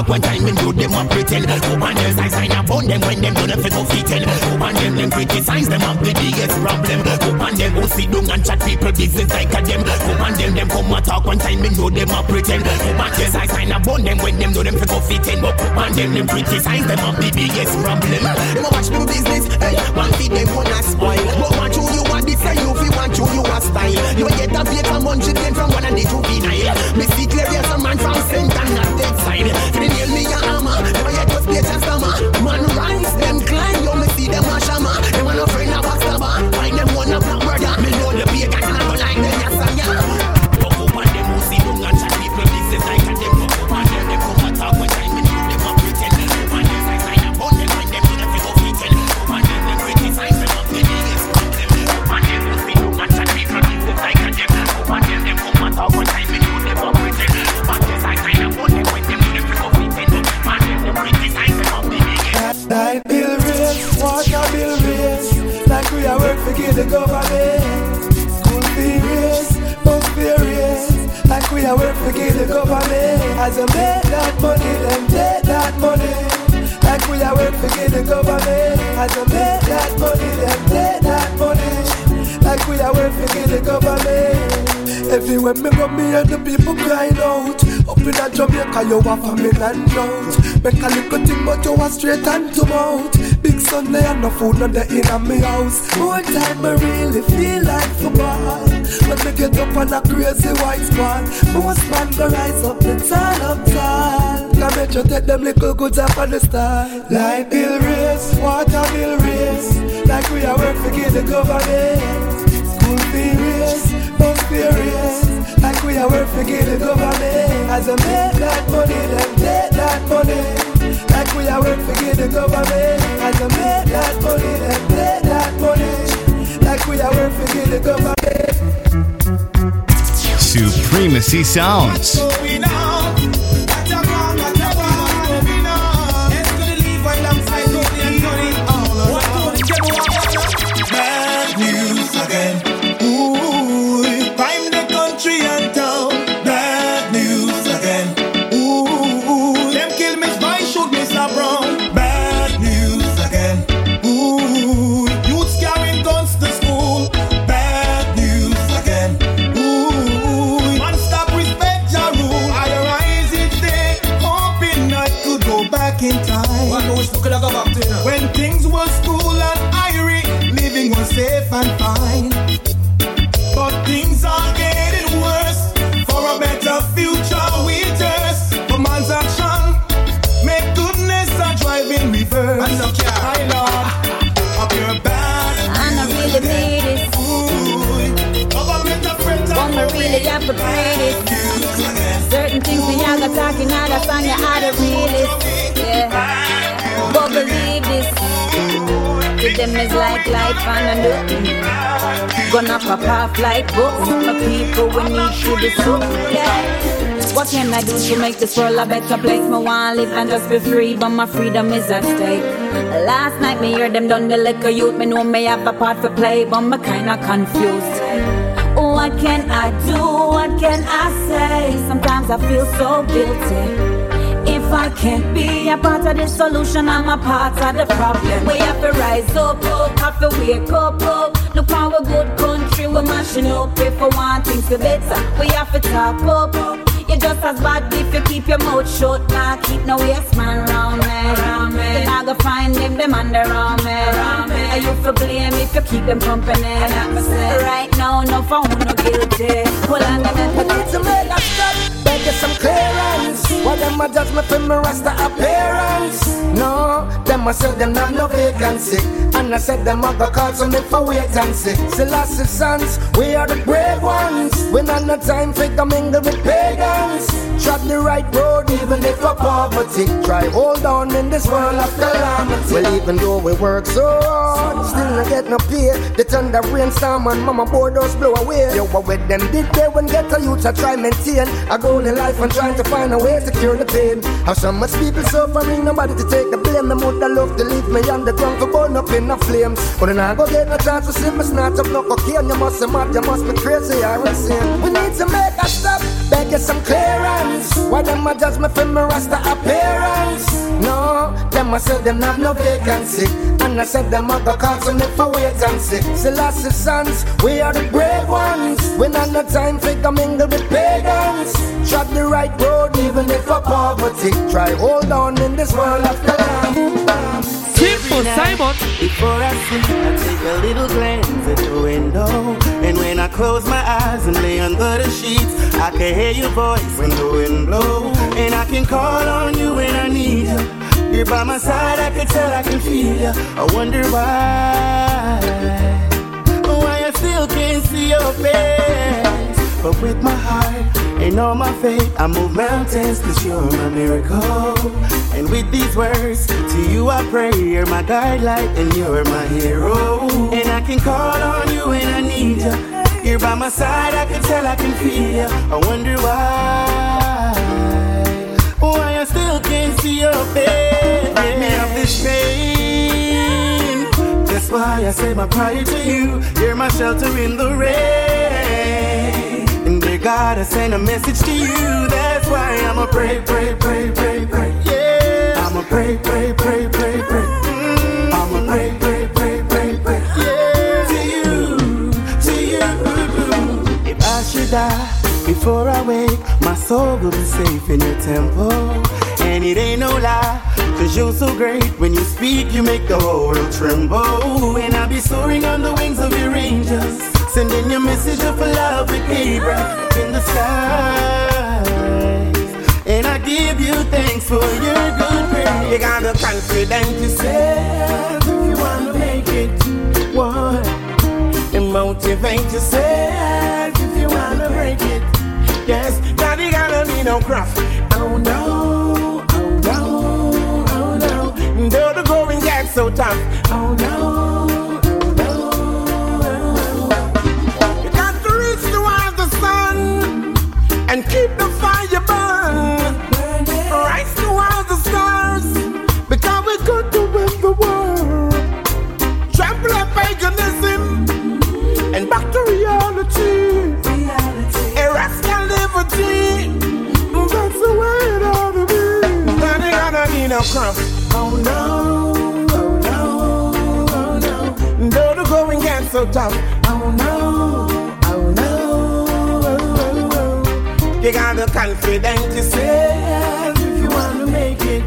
one time and do them up pretend. Go on their side, sign up on them when them don't have to go fit in. Go on them, them criticize them up the biggest problem. Go on them, go sit down and chat people business like a them. Go on them, them come and talk one time and do them up pretend. Go on their side, sign up on them when them don't have to go fit in. But go on them, them criticize them up the biggest problem. Them a watch do business, hey, one feed them one a spoil. But one you you want this, and you feel want you you a style. You get a plate from one chicken from one and the two penile. Me see clearly as a man from center and not dead side. They nail me a hammer, never yet was plate and stammer. Man rise, them climb, you me see them a shammer. They want no friend a backstabber, find them one a black murder. Me know the pagan and I don't like them yes and yeah. Go up on them who see down and chat people business like a them. Go up on them, them come and talk when time me know them a pretend. Go on them side sign up on them when them do them go pretend. Go on them, them criticize them up the biggest problem. Go on them who see down and chat people business like a them. Go on them, them come and talk when time me know them a pretend. Go on them side sign up on them when them do them go pretend. Go on them, them criticize them up the biggest. Light bill raise, water bill raise, like we are work to give the government. School fee raise, bus fee raise, like we are work to give the government. As I make that money, them take that money, like we are work to give the government. As I make that money, them take that money, like we are work to give the government. Everywhere me go, me and the people crying out. Up in a Jamaica, you have famine and drought. Make a little thing, but you are straight hand to mouth. Big Sunday and no food, not the in a me house. One time I really feel like football. When me get up on a crazy white spot, most man go rise up the tall up tall. Can make you take them little goods up on the start. Light bill raise, water bill raise, like we are work to give the government. School fee raise, bus fee raise, like we are work to give the government. As I make that money, them take that money, like we are work to give the government. As I make that money, them take that money, like we are work to give the government. Supremacy Sounds. Bad news again. Ooh, I'm the country and town. Bad news again. Ooh, them kill me by shoot me so brown. Bad news again. Ooh, youths carrying guns to school. Bad news again. Ooh, man stop respect your rule. I rise each day, hoping I could go back in time. When things were school and Irie, living was safe and fine. But things are getting worse. For a better future we thirst. For man's action, make goodness a drive in reverse. And look here, my Lord, up your bad. And I really need it. Ooh, government a friend. One me really have to pray this. Certain things me I got talking out of song you are the realest. Yeah. But believe this, to them is like life and a look. Gonna pop off like books. My people we need to be so. Yeah. What can I do to make this world a better place? Me want live and just be free, but my freedom is at stake. Last night me hear them done the liquor youth. Me know me have a part to play, but me kinda confused. What can I do? What can I say? Sometimes I feel so guilty. If I can't be a part of the solution, I'm a part of the problem. We have to rise up, up, have to wake up, up. Look how a good country we're mashing up. If we want things to better, we have to talk up, up. You're just as bad if you keep your mouth shut. Nah, keep no waste man round me. You're not gonna find them, them under around me. And you for blame if you keep them company. Right now, no for who no guilty. Well, I'm gonna need to make a stop. Better some clearance. What them a judge me for me rasta appearance? No, them a say them not no vacancy. And I said them a go call some me for wait and see. Selassie sons, we are the brave ones. We not no time for to mingle with pagans. Trod the right road even if a poverty. Try hold on in this world of calamity. Well, even though we work so hard, still not get no pay. The thunder rainstorm and mama borders blow away. Yo, what with them did they when get a youth I try maintain a goal in life and trying to find a way to cure the pain. How so much people suffering, nobody to take the blame. claim them woulda love to leave me on the ground for burn up in the flames. But then I go get no chance to see me snatch up no cocaine. You must be mad, you must be crazy, I was saying. We need to make a stop, beg you some clearance. Why them a judge me for me rasta appearance? No, them a say them have no vacancy. And I said them a go call some for wait and see. Selassie sons, we are the brave ones. We not no time for to mingle with pagans. Trod the right road even if for poverty. Try hold on in this world of calamity. Simple, Simon. Before I sleep, I take a little glance at the window. And when I close my eyes and lay under the sheets, I can hear your voice when the wind blows. And I can call on you when I need you. You're by my side, I can tell, I can feel you. I wonder why, why I still can't see your face. But with my heart and all my faith, I move mountains, cause you're my miracle. And with these words, to you I pray, you're my guidelight and you're my hero. And I can call on you when I need you. You're by my side, I can tell, I can feel you. I wonder why, why I still can't see your face. Break me of this pain. That's why I say my prayer to you. You're my shelter in the rain. And dear God, I send a message to you. That's why I'ma pray, pray, pray, pray, pray. Yeah, I'ma pray, pray, pray, pray, pray. Mm. I'ma pray, pray, pray, pray, pray. Yeah, to you, to you. If I should die before I wake, my soul will be safe in your temple. And it ain't no lie, cause you're so great. When you speak, you make the whole world tremble. And I'll be soaring on the wings of your angels, sending your message of love with Gabriel in the skies. And I give you thanks for your good praise. You got the confidence to say, if you wanna make it, what? And motivate yourself if you wanna break it. Yes, God, you gotta be no craft. Oh no, oh no, oh no. Though the going gets so tough. Oh no, oh no, oh no. You got to reach towards the sun and keep the fire burn. Rise towards the stars, because we got to win the world. Trample up paganism and back to reality. Irrational liberty. That's the way it ought to be. Now they gotta need no crumb. Oh no, oh no, oh no. Though the going gets so tough. Oh no, oh no, oh, oh, oh. You got the confidence to say, if you wanna make it,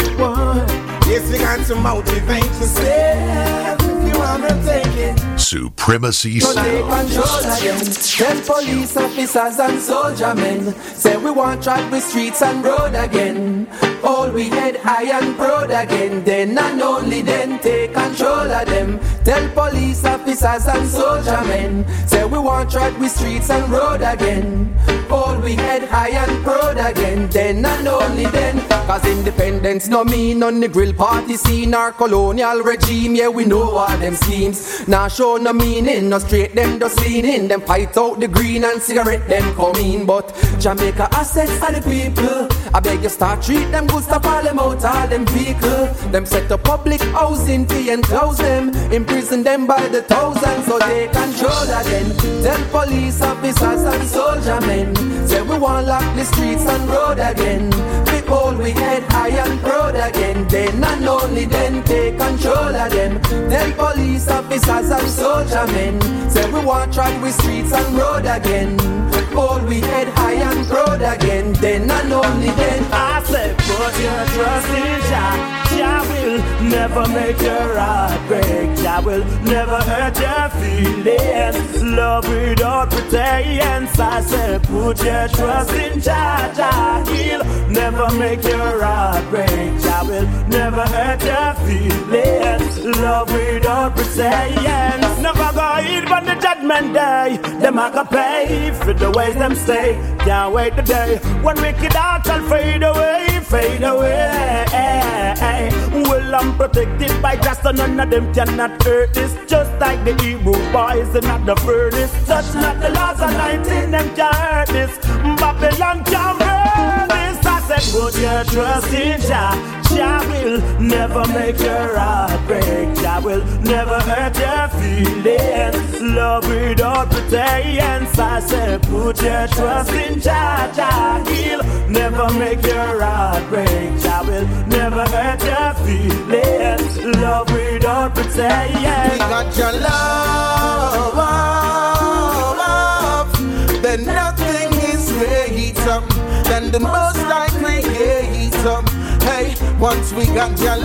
what? Yes, you got to motivate yourself if you wanna take it. Supremacy So take Sounds. control again. Them police officers and soldier men say we want track the streets and road again. All we head high and proud again. Then and only then take control of them. Tell police officers and soldier men say we want track the streets and road again. All we head high and proud again. Then and only then. Cause independence no mean on the grill party scene or colonial regime. Yeah, we know all them schemes. Now show no meaning, no straight them just lean in. Them fight out the green and cigarette them come in. But Jamaica assets are the people. I beg you start treat them good, stop all them out, all them vehicle. Them set up public housing fee and close them. Imprison them by the thousands so they control again. Tell police officers and soldier men say we want lock the streets and road again. We hold we head high and proud again. Then and only then take control of them. Tell police officers and soldier men say we want track we streets and road again. Hold we head high and proud again. Then and only then I say put your trust in Jah. Jah will never make your heart break. Jah will never hurt your feelings. Love without pretense. I say put your trust in Jah. Jah he'll never make your heart break. Jah will never hurt your feelings. Love without pretense. Never go hid on the judgment day. Them a go pay for the ways them stay. Can't wait the day when wicked hearts shall fade away, fade away. Well, I'm protected by just so none of them cannot hurt this. Just like the Hebrew boys and not the furnace. Touch not the laws of nineteen, them can't hurt this. Babylon can't burn this. I say said put your trust in Jah. Jah will never make your heart break. Jah will never hurt your feelings. Love without pretense. I said put your trust in Jah. Jah will never make your heart break. Jah will never hurt your feelings. Love without pretense. We got your love, love. Then nothing is greater than the most I creator. Hey, once we got your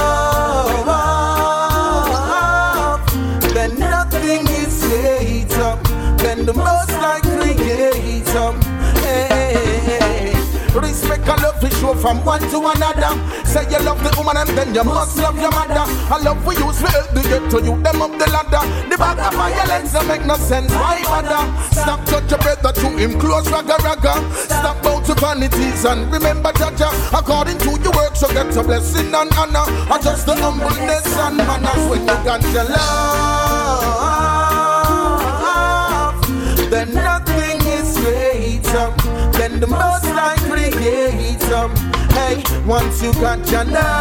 love, then nothing is greater than the most I creator. Hey, respect and love we show from one to another. Say you love the woman and then you must love your mother. I love we use we help to get to you them up the ladder. The bag of violence that make no sense. Why bother? Stop touch your brother to him close ragga ragga. Stop bow to vanities and remember Jaja. According to your work so get a blessing and honor. And just the humbleness and manners when you got your love. Then nothing is greater than the most I creator. Hey, once you got your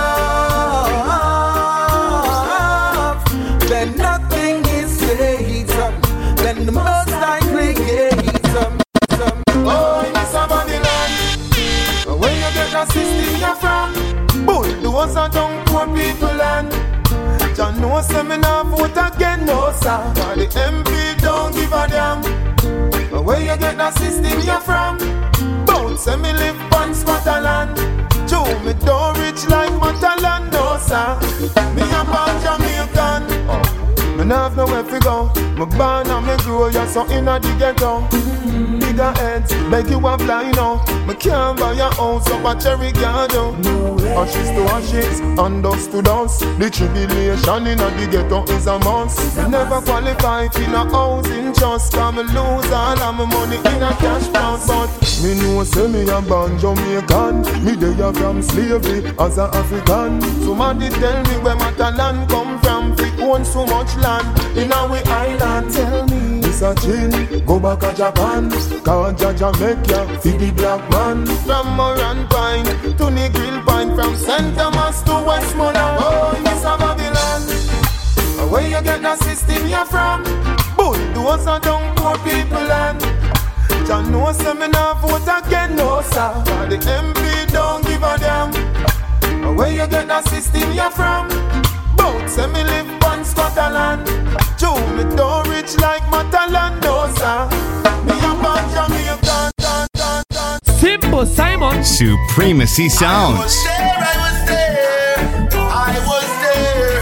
love, then nothing is greater than the most I creator. Oh, in this Babylon, where you get your system you're from, bulldozer are down poor people land. Jah know say me nah vote again, no sir. Cause the M P don't give a damn. Where you get that system you're from? Bounce say me live on Scotland. Joe me don't rich like Matalan, no sir. Me a born Jamaican. Me nah have nowhere to go. Me born and me grow, you're so inna the ghetto. Bigger heads, beg you a fly now. Me can't buy your house up a Cherry Garden. Ashes to ashes, and dust to dust. The tribulation inna the ghetto is a must. Me never qualify for no housing trust. Cause me lose all of my money in a cash box. But me know say me a born Jamaican. Me dey from slavery as a African. Somebody tell me where Matalan come from. We own so much land in our island. Tell me it's a chin, go back to Japan. Cause Jaja make ya feed the black man. From Moran Pine to the Grill Pine. From Saint Thomas to Westmoreland. Oh, Miss Babylon, where you get that system you're from? Bulldozer down poor people land. Jah know say me nah vote again, no sir. Cause the M P don't give a damn. Where you get that system you're from? Bout say me live on Scotland. Joe me don't rich like Matalan, no sir. Me a born Jamaican. Simple Simon. Supremacy Sounds. I was there, I was there, I was there.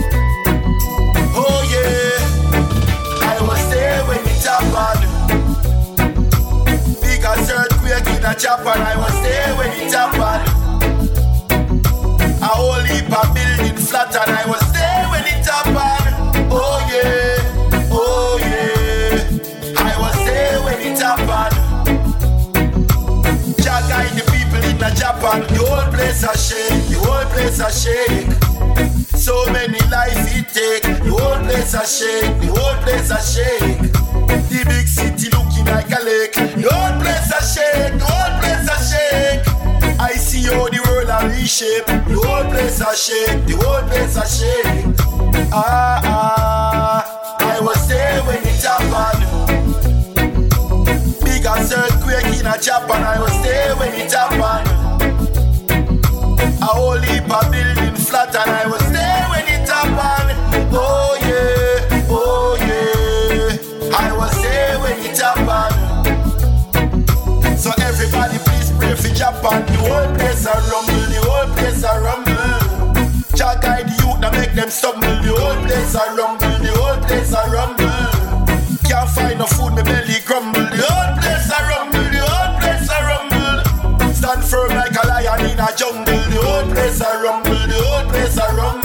Oh yeah, I was there when it happened. Biggest earthquake in a Japan. I was there when it happened. A whole heap of building flat and I was there when it happened. Oh yeah, oh yeah, I was there when it happened. Jah guide the people in a Japan. The whole place a shake, the whole place a shake. So many lives it take. The whole place a shake, the whole place a shake. The big city looking like a lake. The whole place a shake, the whole place a shake. I see how the world a reshape. The whole place a shake, the whole place a shake. Ah ah, I was there when it happened. Biggest earthquake in a Japan. I was there when it happened. A whole heap of building flat and I was there when it happened. Oh yeah, oh yeah, I was there when it happened. So everybody please pray for Japan. The whole place a rumble, the whole place a rumble. Jah guide the youth that make them stumble. The whole place a rumble, the whole place a rumble. Can't find no food, my belly grumble. The whole place a rumble, the whole place a rumble. Stand firm like a lion in a jungle. The whole place a rumble, the whole place a rumble.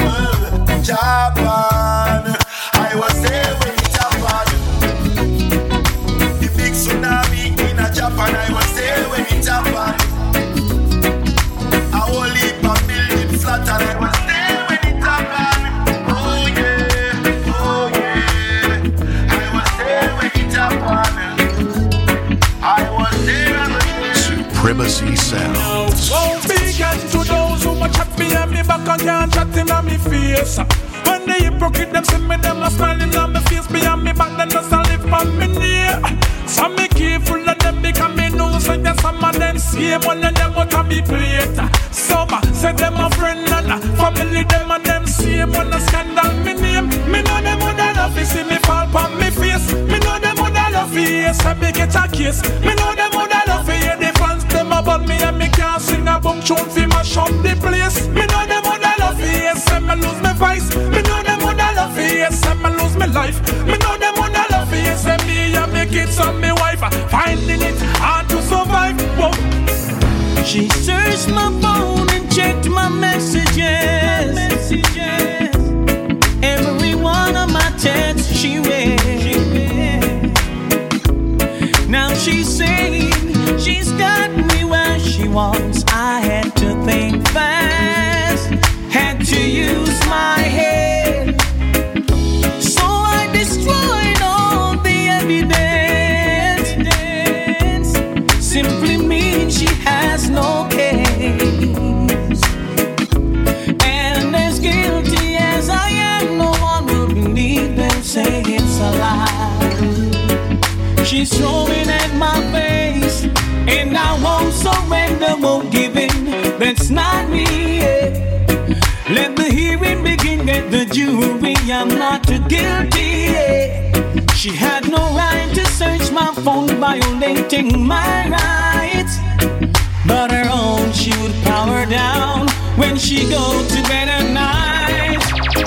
Supremacy Sounds. Won't be getting to those who want chat me and me back and can't chat in on me face. When the hypocrite them see me, them a smiling on me face. Behind me back, then just a live on me near. So me careful of them because me know so yes, some of them same one of them out of me plate. Some say them a friend and a family, them and them same one a scandal me name. Me know them would love to see me fall on me face. Me know them would love to hear so me get a kiss. Me know them would love to hear the fans them about me and me can't sing a bum tune fi mash up the place. Me know them would love to hear so me lose my voice. Me know them would love to hear so me lose my life. Me know them would love to hear so me and me kids and me wife finding it hard to survive. Whoa. She searched my phone and checked my messages. messages. Every one of my texts she read. she read. Now she's saying she's got me where she wants. I had to think fast, had to use my head. So I destroyed all the evidence. Simply means she has no case. And as guilty as I am, no one will believe them, say it's a lie. She's throwing at my face, and I won't surrender, won't give in. That's not me. Yeah. Let the hearing begin, get the jury. I'm not guilty. Yeah. She had no right to search my phone, violating my rights. But her own she would power down when she go to bed at night.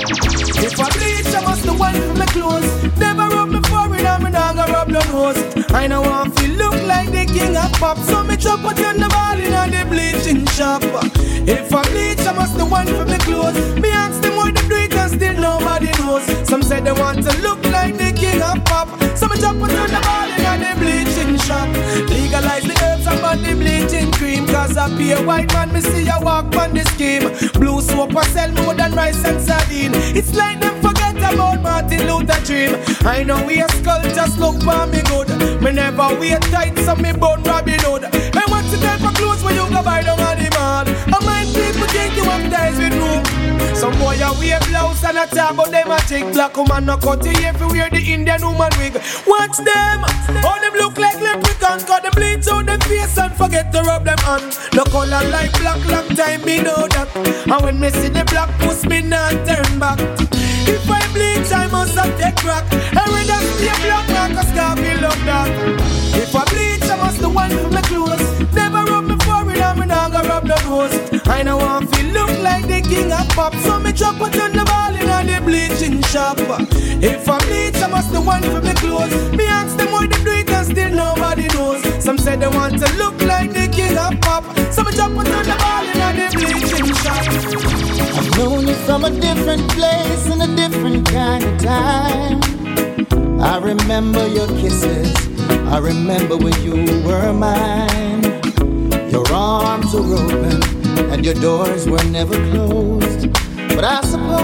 If I bleach, I must the one with my clothes. Never rub me forehead, I'm gonna rub your nose. I know I feel look like the king of pop, so me chop out on the ball in the bleaching shop. If I bleach, I must the one for me clothes. Me ask them why they do it and still nobody knows. Some say they want to look like the king of pop, so me chop out on the ball in the bleaching shop. Legalize the herbs and body bleaching cream, cause I be a white man, me see a walk on the scheme. Blue soap I sell more than rice and sardine. It's like them forget about Martin Luther dream. I know we a skull, just look for me good. Me never wear tight, so me bone Robin Hood. And what's the type of clothes when you go buy down on the mall? I mind people think you have ties with room. Some boy a wear blouse and a top, but them a chick. Black woman no cut you everywhere, the Indian woman wig. Watch them, all them look like leprechauns. Got them bleach out them face and forget to rub them on. No color like black, long time me know that. And when me see the black puss, me not turn back. If I bleach, I must have take crack. I rather stay black like a scarfy love that. If I bleach, I must the one for my clothes. Never rub me forehead, and me not gonna rub the nose. I know I feel look like the king of pop, so me chop out on the ball in the bleaching shop. If I bleach, I must the one for my clothes. Me ask them why they do it and still nobody knows. Some say they want to look like the king of pop, so me chop out on the ball in the bleaching shop. I've known you from a different place and a different kind of time. I remember your kisses, I remember when you were mine. Your arms were open and your doors were never closed. But I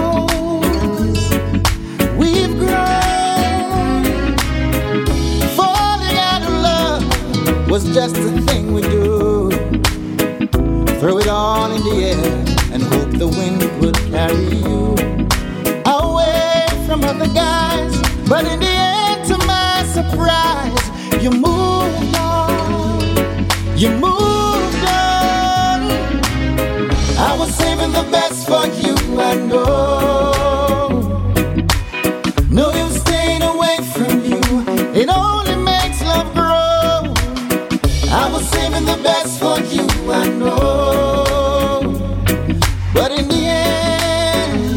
suppose we've grown. Falling out of love was just a thing we do. Throw it all in the air and hope the wind would carry you away from other guys. But in the end, to my surprise, you moved on. You moved on. I was saving the best for you, I know. No use staying away from you, it only makes love grow. I was saving the best for you, I know. But in the end,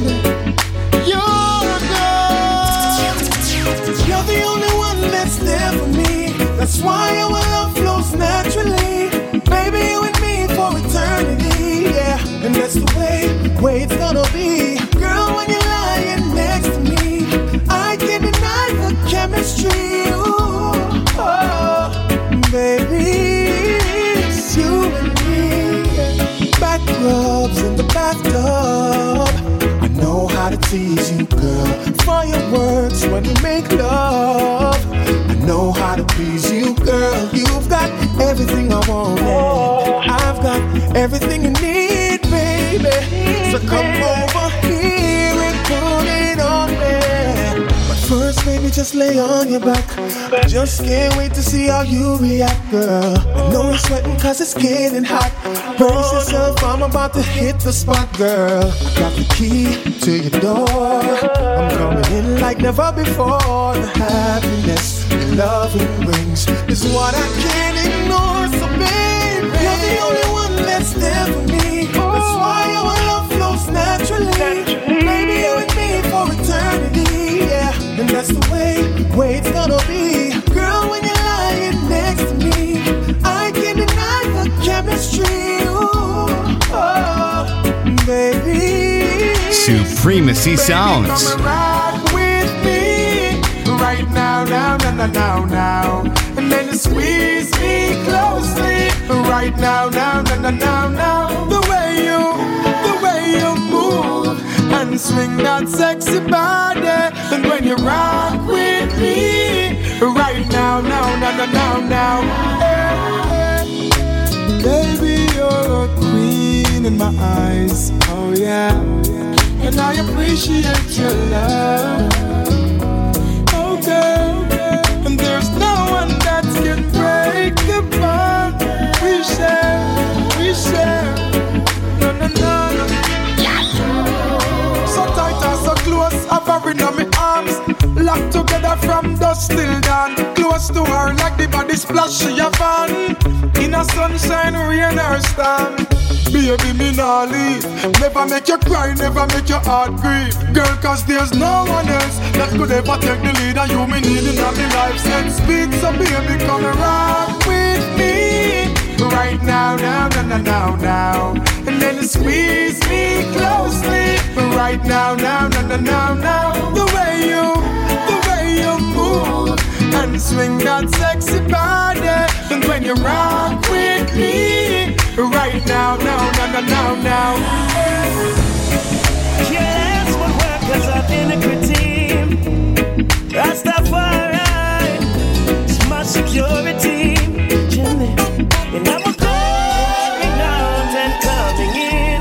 you're gone. You're the only one that's there for me. That's why our love flows naturally. Baby, you and me for eternity, yeah. And that's the way, way it's gonna be. Girl, when you're lying next to me, I can't deny the chemistry. Ooh, oh, baby, it's you and me. Back rubs in the bathtub. I know how to tease you, girl. Fireworks when we make love. I know how to please you, girl. You've got everything I want. Come over here and put it on me. But first, baby, just lay on your back. I just can't wait to see how you react, girl. I know you're sweating cause it's getting hot. Brace yourself, I'm about to hit the spot, girl. I got the key to your door. I'm coming in like never before. The happiness, the love it brings is what I can't ignore. So baby, you're the only one that's there for me. That's why our love flows naturally. Baby, you and me for eternity, yeah. And that's the way, way it's gonna be. Girl, when you're lying next to me, I can't deny the chemistry. Ooh, oh, baby. Supremacy Sounds. Come and rock with me right now, now, now, now, now, now. And then squeeze me closely right now, now, now, now, now, now. The way you, the way you move and swing that sexy body. And when you rock with me right now, now, now, now, now, now. Hey, hey. Baby, you're a queen in my eyes, oh yeah. And I appreciate your love, oh girl. And there's no one that can break the bond we share, we share. No, no, no, no. So tight and so close, hovering on my arms, locked together from dusk till dawn. Close to her like the body splash she a fan. In a sunshine, rain or storm. Baby, me nah leave. Never make you cry, never make your heart grieve. Girl, cause there's no one else that could ever take the lead. And you me need in my life. Send speed, so baby, come and rock with me right now, now, now, now, now, now. And then squeeze me closely right now, now, now, now, now, now. The way you, the way you move and swing that sexy body. And when you rock with me right now, now, now, now, now, now. Yes, what workers of iniquity, Rastafari, smart security, Jimmy. And I'm going out and coming in.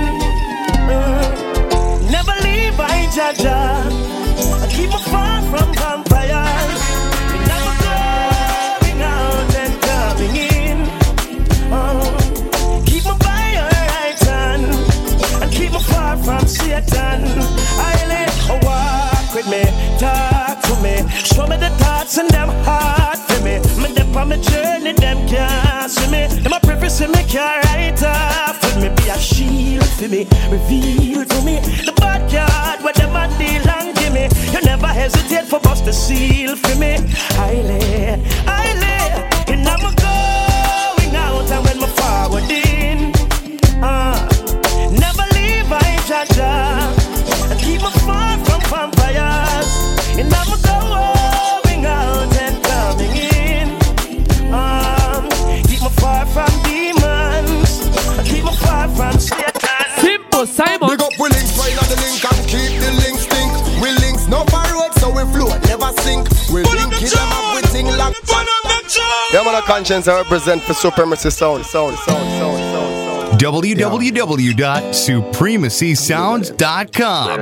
Uh, never leave, I Jaja. I keep me far from vampires. And I'm going out and coming in. Uh, keep me by your right hand and keep me far from Satan. I let her walk with me, talk to me, show me the thoughts and them heart for me. Me dip on my journey, them can't see me. Them a preface me can't write off with me. Be a shield for me, reveal to me the bad card where them a deal and give me. You never hesitate for bust the seal for me. I lay, I lay, and I'm going out and when my forward in. Uh, never leave, I Jaja. And keep me far from vampires. And I'm going out and coming in. Um, keep me far from demons. And keep me far from Satan. Simple Simon. Big up we links right on the link and keep the links stink. We links no road so we float, never sink. We link it them up with thing like yeah man, a conscience I represent for Supremacy Sound, sound, sound, sound, sound. w w w dot supremacy sounds dot com.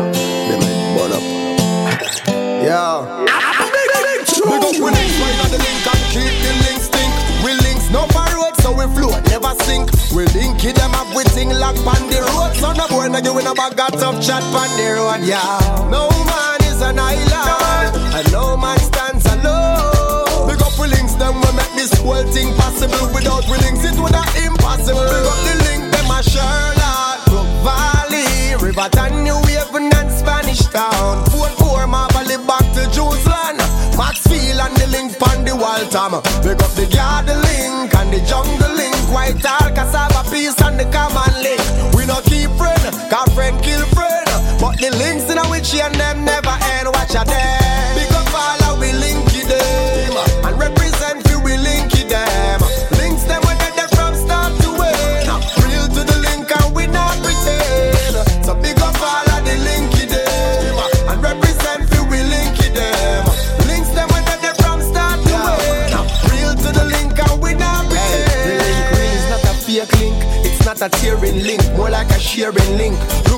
Yeah. We go we links right on the link and keep the links stink. We links no road so we float, never sink. We link it them up with thing like on the road. So no boy no you in a bag got tough chat on the road. Yeah. No man is an island and no man stands alone. Big up we links them we make this whole thing possible. Without we links it would have impossible. Big up the link them a Sherlock, Brook Valley, Riverton, New Haven and Spanish Town, Fort Moore, Marble back to Jerusalem, Maxfield and the link on the Waltham. Big up the garden link and the jungle link, White Hall, Cassava Peace and the common link. We no keep friend, cause friend kill friend. But the links in a witch and them never end. Watch a them. Big up all how we link it them and represent you we link it them. Links them when they're from start to end. Real to the link and we not pretend. So big up all of the link it them and represent you we link it them. Links them when they're from start to end. Real to the link and we not pretend. Hey, the link really is not a fake link. It's not a tearing link, more like a sharing link. Look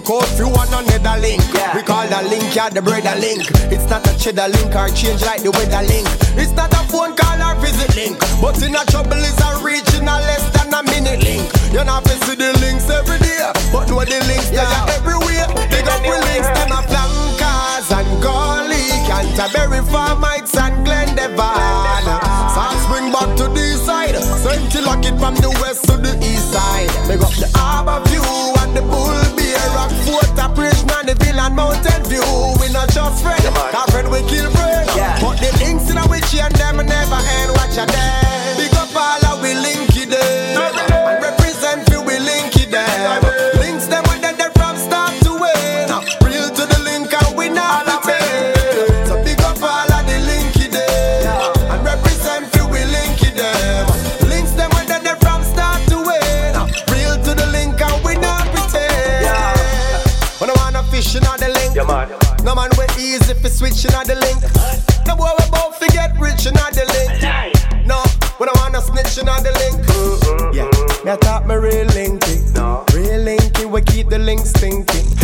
look out for one another link. Yeah. We call the link, yeah, the brother link. It's not a cheddar link or change like the weather link. It's not a phone call or visit link. But in a trouble is a reaching a less than a minute link. You're not to see the links every day, but know the links yeah. They are everywhere. They got the links, them a flankers and Gully, Canterbury, Farmites and Glendevon. South Spring back to the side, Saint Lockett from the west to the east side. They got the Harbour View and the Bull Bear, Rockfort, Operation and the Villa and Mountain View. We not just friends, our friend we kill friends. Yeah. But the links in a witch and them never end. Watch a day. Big up all of we linky them and represent you we linky them. Links them when they're from start to win. Real to the link and we not pretend. So big up all of the linky them and represent you we linky them. Links them when they're from start to win. Real to the link and we not pretend. When I wanna fish in the link, yeah, man. No man we easy for switching on the link. No boy we both forget rich in the link. No, when I wanna snitch in on the link. Mm-hmm. Yeah, me talk me real linky. No. Real linky we keep the link stinky.